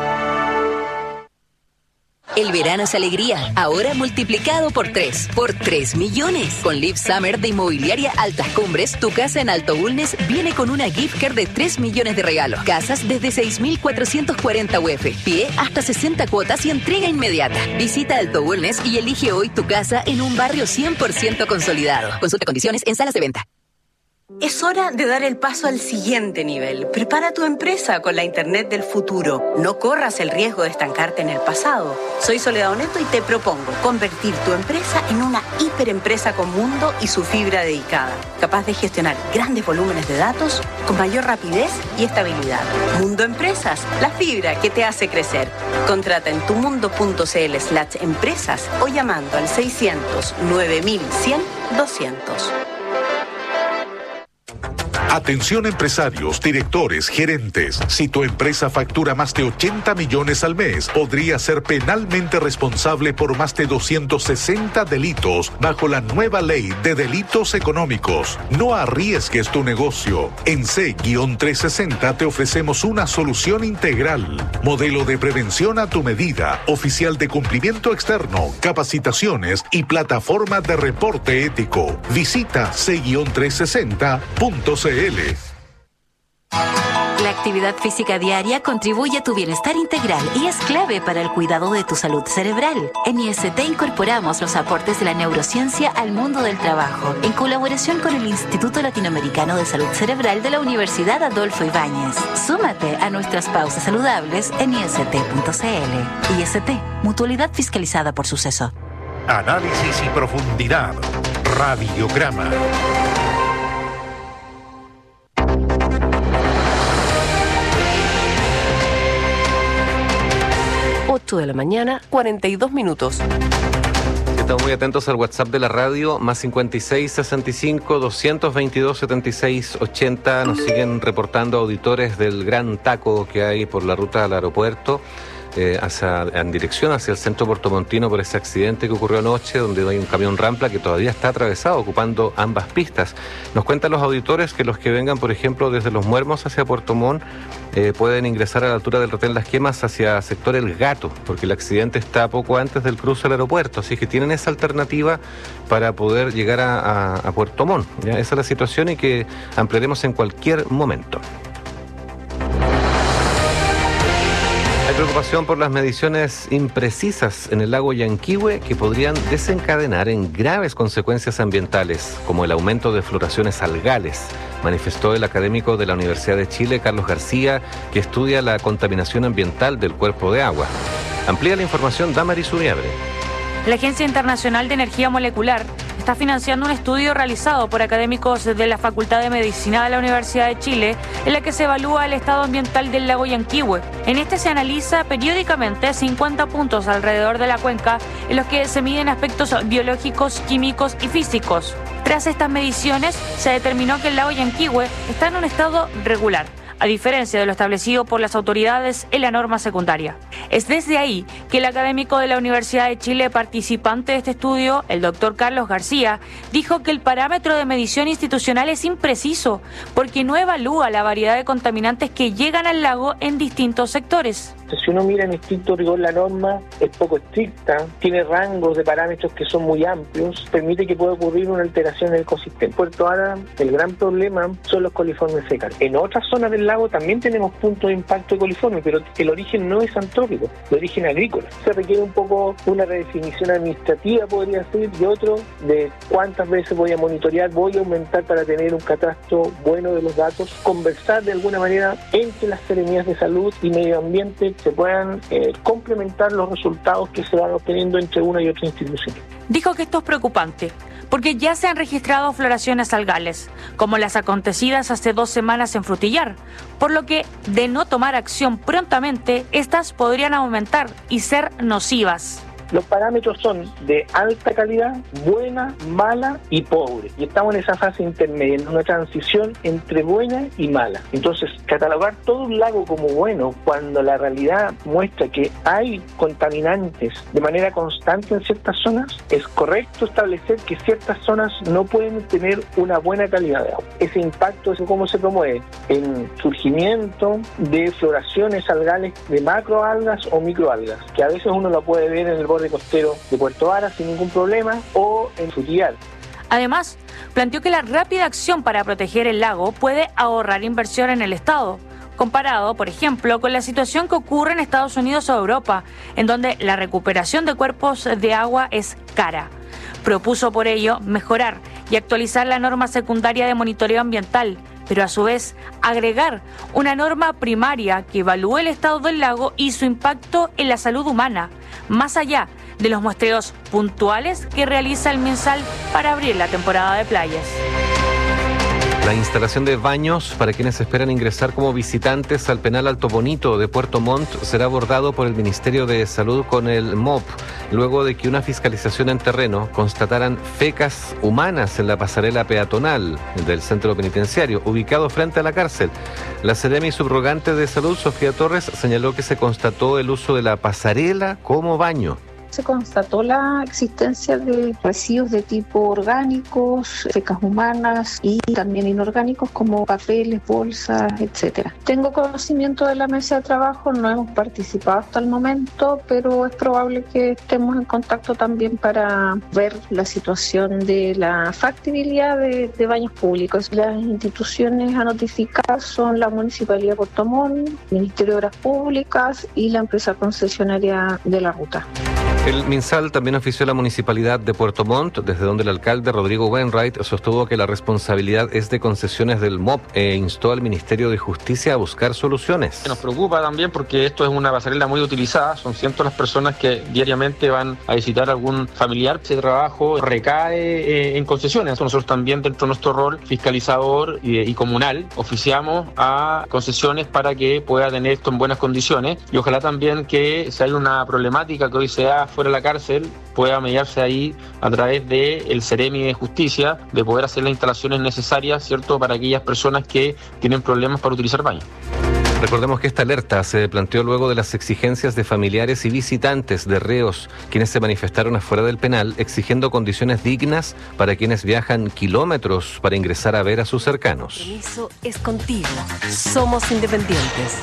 K: El verano es alegría, ahora multiplicado por 3. Por 3 millones. Con Live Summer de Inmobiliaria Altas Cumbres, tu casa en Alto Bulnes viene con una gift card de 3 millones de regalos. Casas desde 6.440 UF. Pie hasta 60 cuotas y entrega inmediata. Visita Alto Bulnes y elige hoy tu casa en un barrio 100% consolidado. Consulta condiciones en salas de venta.
M: Es hora de dar el paso al siguiente nivel. Prepara tu empresa con la Internet del futuro. No corras el riesgo de estancarte en el pasado. Soy Soledad Oneto y te propongo convertir tu empresa en una hiperempresa con mundo y su fibra dedicada, capaz de gestionar grandes volúmenes de datos con mayor rapidez y estabilidad. Mundo Empresas, la fibra que te hace crecer. Contrata en tumundo.cl/empresas o llamando al 600 9100 200.
F: Atención empresarios, directores, gerentes. Si tu empresa factura más de 80 millones al mes, podría ser penalmente responsable por más de 260 delitos bajo la nueva ley de delitos económicos. No arriesgues tu negocio. En C-360 te ofrecemos una solución integral. Modelo de prevención a tu medida, oficial de cumplimiento externo, capacitaciones y plataforma de reporte ético. Visita C-360.cl.
I: La actividad física diaria contribuye a tu bienestar integral y es clave para el cuidado de tu salud cerebral. En IST incorporamos los aportes de la neurociencia al mundo del trabajo, en colaboración con el Instituto Latinoamericano de Salud Cerebral de la Universidad Adolfo Ibáñez. Súmate a nuestras pausas saludables en ist.cl. IST, mutualidad fiscalizada por Suceso.
J: Análisis y profundidad. Radiograma.
M: 8 de la mañana, 42 minutos.
N: Estamos muy atentos al WhatsApp de la radio, más 56 65 222 76 80. Nos siguen reportando auditores del gran taco que hay por la ruta al aeropuerto, en dirección hacia el centro puertomontino por ese accidente que ocurrió anoche, donde hay un camión Rampla que todavía está atravesado, ocupando ambas pistas. Nos cuentan los auditores que los que vengan, por ejemplo, desde Los Muermos hacia Puerto Montt, pueden ingresar a la altura del retén Las Quemas hacia sector El Gato, porque el accidente está poco antes del cruce al aeropuerto, así que tienen esa alternativa para poder llegar a Puerto Montt. ¿Ya? Esa es la situación y que ampliaremos en cualquier momento. Hay preocupación por las mediciones imprecisas en el lago Yanquihue que podrían desencadenar en graves consecuencias ambientales, como el aumento de floraciones algales, manifestó el académico de la Universidad de Chile, Carlos García, que estudia la contaminación ambiental del cuerpo de agua. Amplía la información Damaris Uriabre.
L: La Agencia Internacional de Energía Molecular está financiando un estudio realizado por académicos de la Facultad de Medicina de la Universidad de Chile, en la que se evalúa el estado ambiental del lago Yanquihue. En este se analiza periódicamente 50 puntos alrededor de la cuenca, en los que se miden aspectos biológicos, químicos y físicos. Tras estas mediciones, se determinó que el lago Yanquihue está en un estado regular, a diferencia de lo establecido por las autoridades en la norma secundaria. Es desde ahí que el académico de la Universidad de Chile, participante de este estudio, el doctor Carlos García, dijo que el parámetro de medición institucional es impreciso porque no evalúa la variedad de contaminantes que llegan al lago en distintos sectores.
O: Si uno mira en estricto rigor la norma, es poco estricta, tiene rangos de parámetros que son muy amplios, permite que pueda ocurrir una alteración en el ecosistema. En Puerto Ara, el gran problema son los coliformes fecales. En otras zonas del lago también tenemos puntos de impacto de coliformes, pero el origen no es antrópico, el origen agrícola. Se requiere un poco una redefinición administrativa, podría ser, y otro de cuántas veces voy a monitorear, voy a aumentar para tener un catastro bueno de los datos, conversar de alguna manera entre las seremías de salud y medio ambiente, se puedan complementar los resultados que se van obteniendo entre una y otra institución.
L: Dijo que esto es preocupante, porque ya se han registrado floraciones algales, como las acontecidas hace 2 semanas en Frutillar, por lo que, de no tomar acción prontamente, estas podrían aumentar y ser nocivas.
O: Los parámetros son de alta calidad, buena, mala y pobre. Y estamos en esa fase intermedia, en una transición entre buena y mala. Entonces, catalogar todo un lago como bueno, cuando la realidad muestra que hay contaminantes de manera constante en ciertas zonas, es correcto establecer que ciertas zonas no pueden tener una buena calidad de agua. Ese impacto, ¿eso cómo se promueve? En surgimiento de floraciones algales de macroalgas o microalgas, que a veces uno lo puede ver en el borde costero de Puerto Ara sin ningún problema o en Frutillar.
L: Además, planteó que la rápida acción para proteger el lago puede ahorrar inversión en el Estado, comparado, por ejemplo, con la situación que ocurre en Estados Unidos o Europa, en donde la recuperación de cuerpos de agua es cara. Propuso por ello mejorar y actualizar la norma secundaria de monitoreo ambiental, pero a su vez agregar una norma primaria que evalúe el estado del lago y su impacto en la salud humana, más allá de los muestreos puntuales que realiza el MinSal para abrir la temporada de playas.
N: La instalación de baños para quienes esperan ingresar como visitantes al penal Alto Bonito de Puerto Montt será abordado por el Ministerio de Salud con el MOP, luego de que una fiscalización en terreno constataran fecas humanas en la pasarela peatonal del centro penitenciario, ubicado frente a la cárcel. La seremi subrogante de Salud, Sofía Torres, señaló que se constató el uso de la pasarela como baño.
R: Se constató la existencia de residuos de tipo orgánicos, fecas humanas y también inorgánicos como papeles, bolsas, etcétera. Tengo conocimiento de la mesa de trabajo, no hemos participado hasta el momento, pero es probable que estemos en contacto también para ver la situación de la factibilidad de baños públicos. Las instituciones a notificar son la Municipalidad de Puerto Montt, el Ministerio de Obras Públicas y la empresa concesionaria de la ruta.
N: El MinSal también ofició a la Municipalidad de Puerto Montt, desde donde el alcalde Rodrigo Wainwright sostuvo que la responsabilidad es de concesiones del MOP e instó al Ministerio de Justicia a buscar soluciones.
T: Nos preocupa también porque esto es una pasarela muy utilizada, son cientos las personas que diariamente van a visitar a algún familiar. Ese trabajo recae en concesiones. Nosotros también, dentro de nuestro rol fiscalizador y comunal, oficiamos a concesiones para que pueda tener esto en buenas condiciones y ojalá también que si hay una problemática que hoy se da fuera de la cárcel, pueda mediarse ahí a través del Ceremi de Justicia, de poder hacer las instalaciones necesarias, ¿cierto?, para aquellas personas que tienen problemas para utilizar baño.
N: Recordemos que esta alerta se planteó luego de las exigencias de familiares y visitantes de reos, quienes se manifestaron afuera del penal exigiendo condiciones dignas para quienes viajan kilómetros para ingresar a ver a sus cercanos.
Y: El compromiso es contigo. Somos independientes.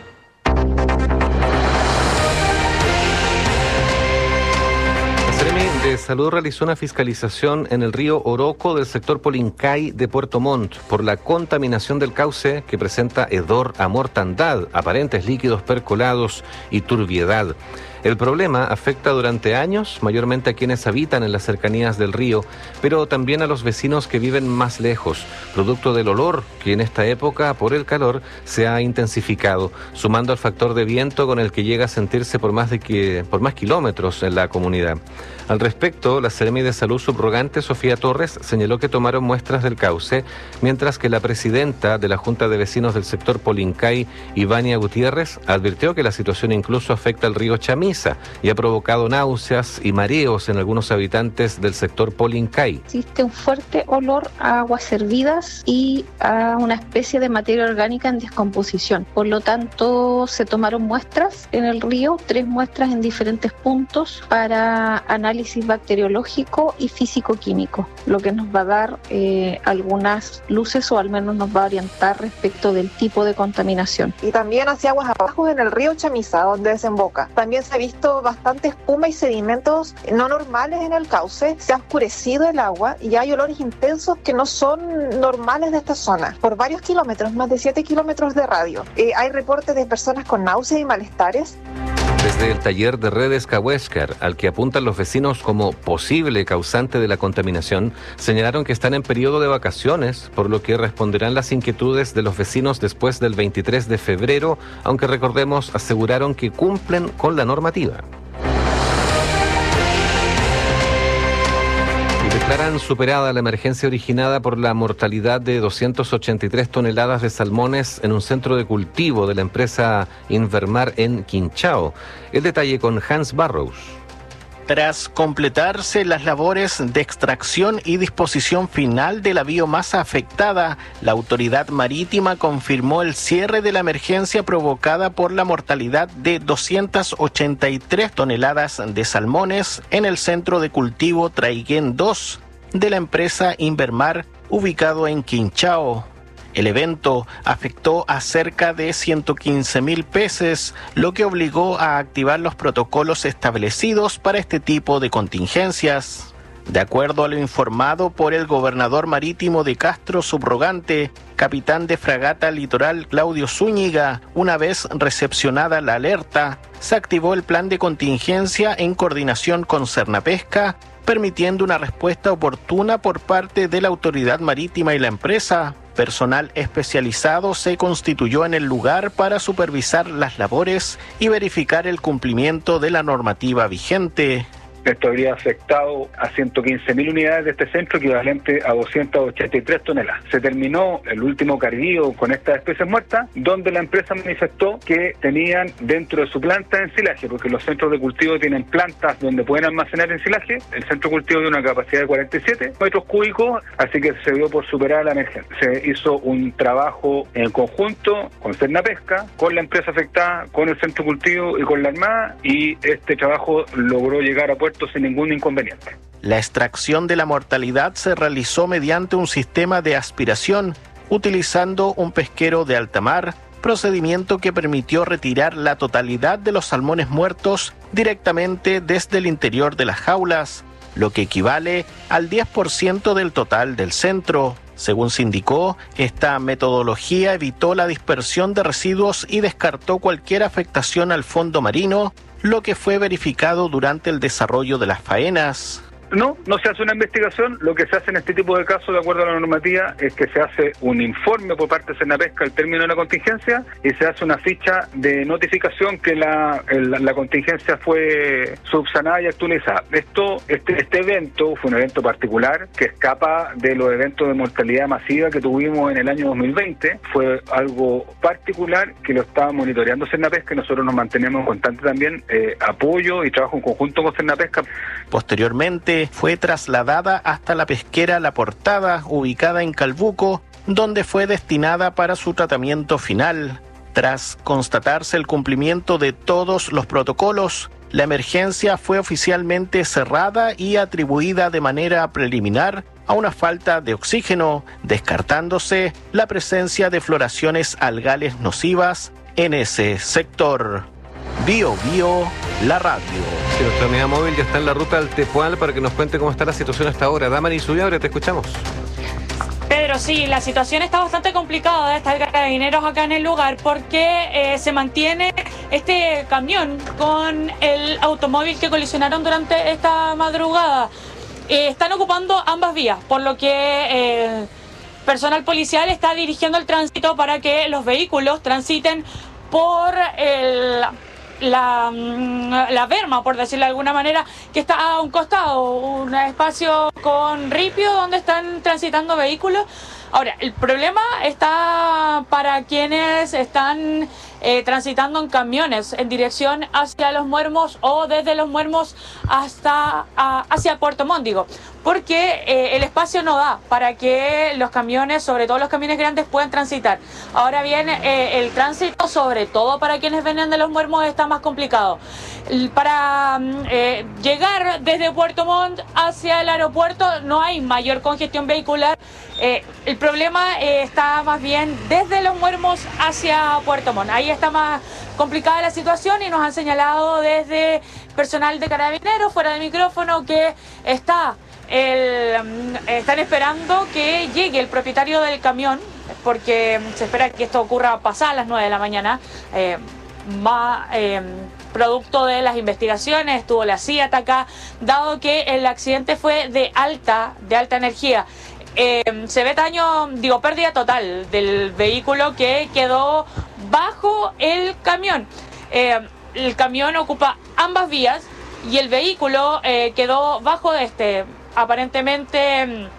N: De Salud realizó una fiscalización en el río Oroco del sector Polincay de Puerto Montt por la contaminación del cauce que presenta hedor a mortandad, aparentes líquidos percolados y turbiedad. El problema afecta durante años mayormente a quienes habitan en las cercanías del río, pero también a los vecinos que viven más lejos, producto del olor que en esta época, por el calor, se ha intensificado, sumando al factor de viento con el que llega a sentirse por más kilómetros en la comunidad. Al respecto, la Seremi de Salud subrogante, Sofía Torres, señaló que tomaron muestras del cauce, mientras que la presidenta de la Junta de Vecinos del sector Polincay, Ivania Gutiérrez, advirtió que la situación incluso afecta al río Chamisa y ha provocado náuseas y mareos en algunos habitantes del sector Polincay.
R: Existe un fuerte olor a aguas hervidas y a una especie de materia orgánica en descomposición. Por lo tanto, se tomaron muestras en el río, 3 muestras en diferentes puntos para análisis bacteriológico y físico-químico, lo que nos va a dar algunas luces o al menos nos va a orientar respecto del tipo de contaminación.
H: Y también hacia aguas abajo en el río Chamisa, donde desemboca. También se ha visto bastante espuma y sedimentos no normales en el cauce, se ha oscurecido el agua y hay olores intensos que no son normales de esta zona. Por varios kilómetros, más de 7 kilómetros de radio. Hay reportes de personas con náuseas y malestares.
N: Desde el taller de redes Cahuéscar, al que apuntan los vecinos como posible causante de la contaminación, señalaron que están en periodo de vacaciones, por lo que responderán las inquietudes de los vecinos después del 23 de febrero, aunque recordemos, aseguraron que cumplen con la normativa. Declaran superada la emergencia originada por la mortalidad de 283 toneladas de salmones en un centro de cultivo de la empresa Invermar en Quinchao. El detalle con Hans Barrows.
P: Tras completarse las labores de extracción y disposición final de la biomasa afectada, la autoridad marítima confirmó el cierre de la emergencia provocada por la mortalidad de 283 toneladas de salmones en el centro de cultivo Traiguén 2 de la empresa Invermar, ubicado en Quinchao. El evento afectó a cerca de 115.000 peces, lo que obligó a activar los protocolos establecidos para este tipo de contingencias. De acuerdo a lo informado por el gobernador marítimo de Castro subrogante, capitán de fragata litoral Claudio Zúñiga, una vez recepcionada la alerta, se activó el plan de contingencia en coordinación con Cernapesca, permitiendo una respuesta oportuna por parte de la autoridad marítima y la empresa. Personal especializado se constituyó en el lugar para supervisar las labores y verificar el cumplimiento de la normativa vigente.
Q: Esto habría afectado a 115.000 unidades de este centro, equivalente a 283 toneladas. Se terminó el último carguío con estas especies muertas, donde la empresa manifestó que tenían dentro de su planta ensilaje, porque los centros de cultivo tienen plantas donde pueden almacenar ensilaje. El centro de cultivo tiene una capacidad de 47 metros cúbicos, así que se dio por superar la emergencia. Se hizo un trabajo en conjunto con Cernapesca, con la empresa afectada, con el centro de cultivo y con la Armada, y este trabajo logró llegar a puerto sin ningún inconveniente.
P: La extracción de la mortalidad se realizó mediante un sistema de aspiración, utilizando un pesquero de alta mar, procedimiento que permitió retirar la totalidad de los salmones muertos directamente desde el interior de las jaulas, lo que equivale al 10% del total del centro. Según se indicó, esta metodología evitó la dispersión de residuos y descartó cualquier afectación al fondo marino, lo que fue verificado durante el desarrollo de las faenas.
Q: No se hace una investigación. Lo que se hace en este tipo de casos, de acuerdo a la normativa, es que se hace un informe por parte de Cernapesca al término de la contingencia y se hace una ficha de notificación que la contingencia fue subsanada y actualizada. Este evento fue un evento particular que escapa de los eventos de mortalidad masiva que tuvimos en el año 2020. Fue algo particular que lo estaba monitoreando Cernapesca y nosotros nos mantenemos en constante también apoyo y trabajo en conjunto con Cernapesca.
P: Posteriormente, fue trasladada hasta la pesquera La Portada, ubicada en Calbuco, donde fue destinada para su tratamiento final. Tras constatarse el cumplimiento de todos los protocolos, la emergencia fue oficialmente cerrada y atribuida de manera preliminar a una falta de oxígeno, descartándose la presencia de floraciones algales nocivas en ese sector. Bio, la radio.
N: Sí, nuestra unidad móvil ya está en la ruta al Tepual para que nos cuente cómo está la situación hasta ahora. Damaris Subiabre, te escuchamos.
L: Pedro, sí, la situación está bastante complicada. Está el Carabineros acá en el lugar porque se mantiene este camión con el automóvil que colisionaron durante esta madrugada. Están ocupando ambas vías, por lo que personal policial está dirigiendo el tránsito para que los vehículos transiten por la berma, por decirlo de alguna manera, que está a un costado, un espacio con ripio donde están transitando vehículos. Ahora, el problema está para quienes están transitando en camiones en dirección hacia Los Muermos o desde Los Muermos hacia Puerto Montt, porque el espacio no da para que los camiones, sobre todo los camiones grandes, puedan transitar. Ahora bien, el tránsito, sobre todo para quienes vienen de Los Muermos, está más complicado. Para llegar desde Puerto Montt hacia el aeropuerto no hay mayor congestión vehicular. El problema está más bien desde Los Muermos hacia Puerto Montt. Ahí está más complicada la situación y nos han señalado desde personal de Carabineros, fuera de micrófono, que están esperando que llegue el propietario del camión, porque se espera que esto ocurra pasadas las 9 de la mañana. Producto de las investigaciones, estuvo la CIA acá, dado que el accidente fue de alta energía. Se ve pérdida total del vehículo que quedó bajo el camión. El camión ocupa ambas vías y el vehículo quedó bajo aparentemente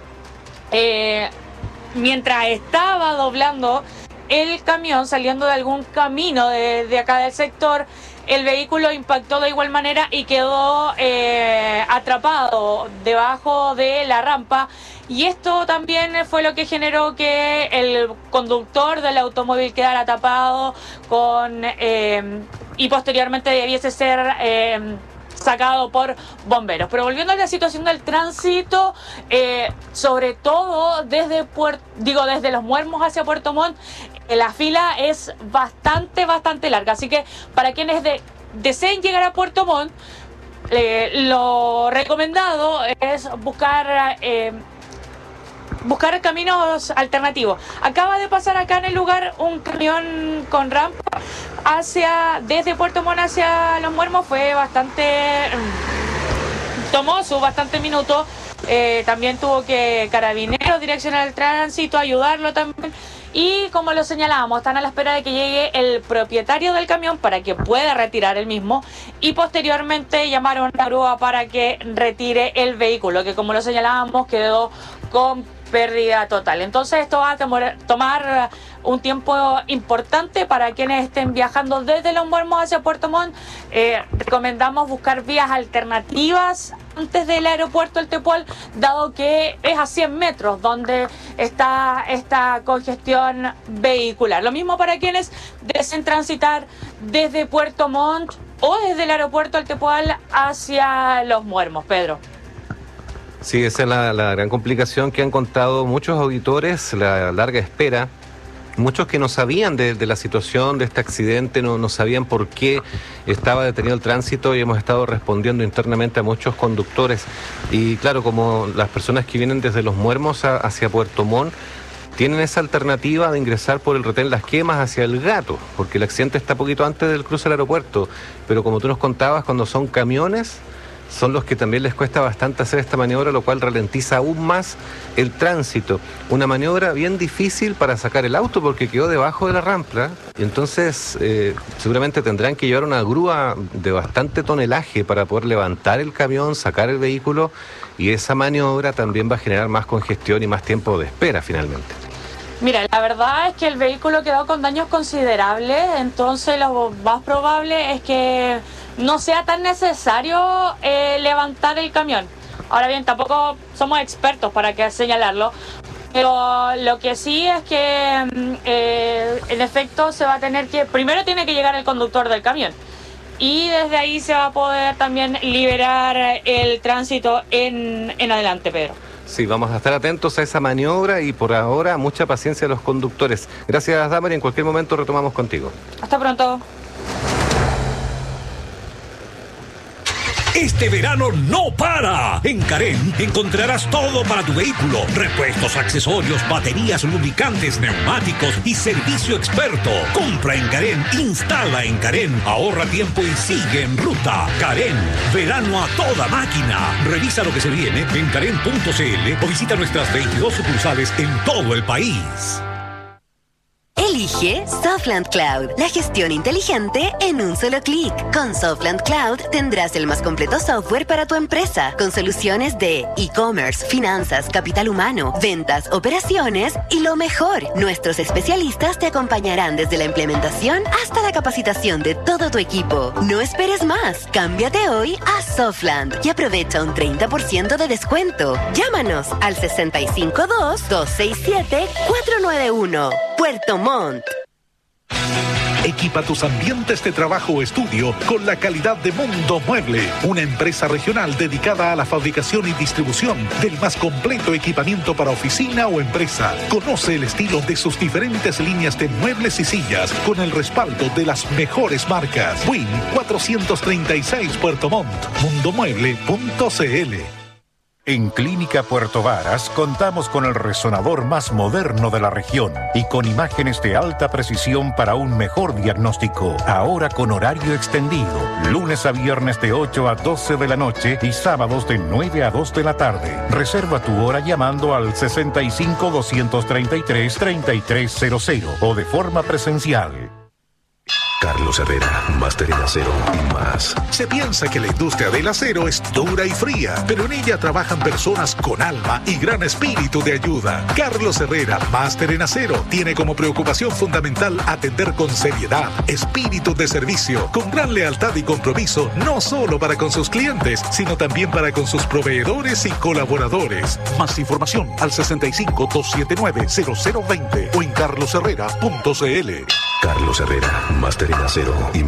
L: mientras estaba doblando el camión, saliendo de algún camino de acá del sector, el vehículo impactó de igual manera y quedó atrapado debajo de la rampa. Y esto también fue lo que generó que el conductor del automóvil quedara tapado y posteriormente debiese ser sacado por bomberos. Pero volviendo a la situación del tránsito, sobre todo desde Los Muermos hacia Puerto Montt, la fila es bastante larga. Así que para quienes deseen llegar a Puerto Montt, lo recomendado es buscar caminos alternativos. Acaba de pasar acá en el lugar un camión con rampa desde Puerto Montt hacia Los Muermos. Fue tomó sus bastantes minutos. También tuvo que Carabineros direccionar el tránsito, ayudarlo también. Y como lo señalábamos, están a la espera de que llegue el propietario del camión para que pueda retirar el mismo y posteriormente llamaron a una grúa para que retire el vehículo, que como lo señalábamos quedó con pérdida total. Entonces esto va a tomar un tiempo importante para quienes estén viajando desde Los Muermos hacia Puerto Montt. Recomendamos buscar vías alternativas antes del aeropuerto El Tepual, dado que es a 100 metros donde está esta congestión vehicular. Lo mismo para quienes deseen transitar desde Puerto Montt o desde el aeropuerto El Tepual hacia Los Muermos. Pedro.
N: Sí, esa es la gran complicación que han contado muchos auditores, la larga espera. Muchos que no sabían de la situación de este accidente, no sabían por qué estaba detenido el tránsito, y hemos estado respondiendo internamente a muchos conductores. Y claro, como las personas que vienen desde Los Muermos hacia Puerto Montt tienen esa alternativa de ingresar por el retén Las Quemas hacia El Gato, porque el accidente está poquito antes del cruce del aeropuerto. Pero como tú nos contabas, cuando son camiones, son los que también les cuesta bastante hacer esta maniobra, lo cual ralentiza aún más el tránsito. Una maniobra bien difícil para sacar el auto porque quedó debajo de la rampa, y entonces seguramente tendrán que llevar una grúa de bastante tonelaje para poder levantar el camión, sacar el vehículo, y esa maniobra también va a generar más congestión y más tiempo de espera finalmente.
L: Mira, la verdad es que el vehículo quedó con daños considerables, entonces lo más probable es que no sea tan necesario levantar el camión. Ahora bien, tampoco somos expertos para que señalarlo, pero lo que sí es que en efecto se va a tener que, primero tiene que llegar el conductor del camión y desde ahí se va a poder también liberar el tránsito en adelante, Pedro.
N: Sí, vamos a estar atentos a esa maniobra y por ahora mucha paciencia a los conductores. Gracias, Damaris, en cualquier momento retomamos contigo.
L: Hasta pronto.
B: Este verano no para. En Carén encontrarás todo para tu vehículo: repuestos, accesorios, baterías, lubricantes, neumáticos y servicio experto. Compra en Carén, instala en Carén, ahorra tiempo y sigue en ruta. Carén, verano a toda máquina. Revisa lo que se viene en carén.cl o visita nuestras 22 sucursales en todo el país.
K: Elige Softland Cloud, la gestión inteligente en un solo clic. Con Softland Cloud tendrás el más completo software para tu empresa, con soluciones de e-commerce, finanzas, capital humano, ventas, operaciones y lo mejor, nuestros especialistas te acompañarán desde la implementación hasta la capacitación de todo tu equipo. No esperes más, cámbiate hoy a Softland y aprovecha un 30% de descuento. Llámanos al 652-267-491. Puerto Montt.
F: Equipa tus ambientes de trabajo o estudio con la calidad de Mundo Mueble, una empresa regional dedicada a la fabricación y distribución del más completo equipamiento para oficina o empresa. Conoce el estilo de sus diferentes líneas de muebles y sillas con el respaldo de las mejores marcas. Win 436 Puerto Montt, mundomueble.cl.
J: En Clínica Puerto Varas contamos con el resonador más moderno de la región y con imágenes de alta precisión para un mejor diagnóstico. Ahora con horario extendido, lunes a viernes de 8 a 12 de la noche y sábados de 9 a 2 de la tarde. Reserva tu hora llamando al 65-233-3300 o de forma presencial.
S: Carlos Herrera, máster en acero y más.
F: Se piensa que la industria del acero es dura y fría, pero en ella trabajan personas con alma y gran espíritu de ayuda. Carlos Herrera, máster en acero, tiene como preocupación fundamental atender con seriedad, espíritu de servicio, con gran lealtad y compromiso, no solo para con sus clientes, sino también para con sus proveedores y colaboradores. Más información al 65-279-0020 o en carlosherrera.cl.
S: Carlos Herrera, máster en acero y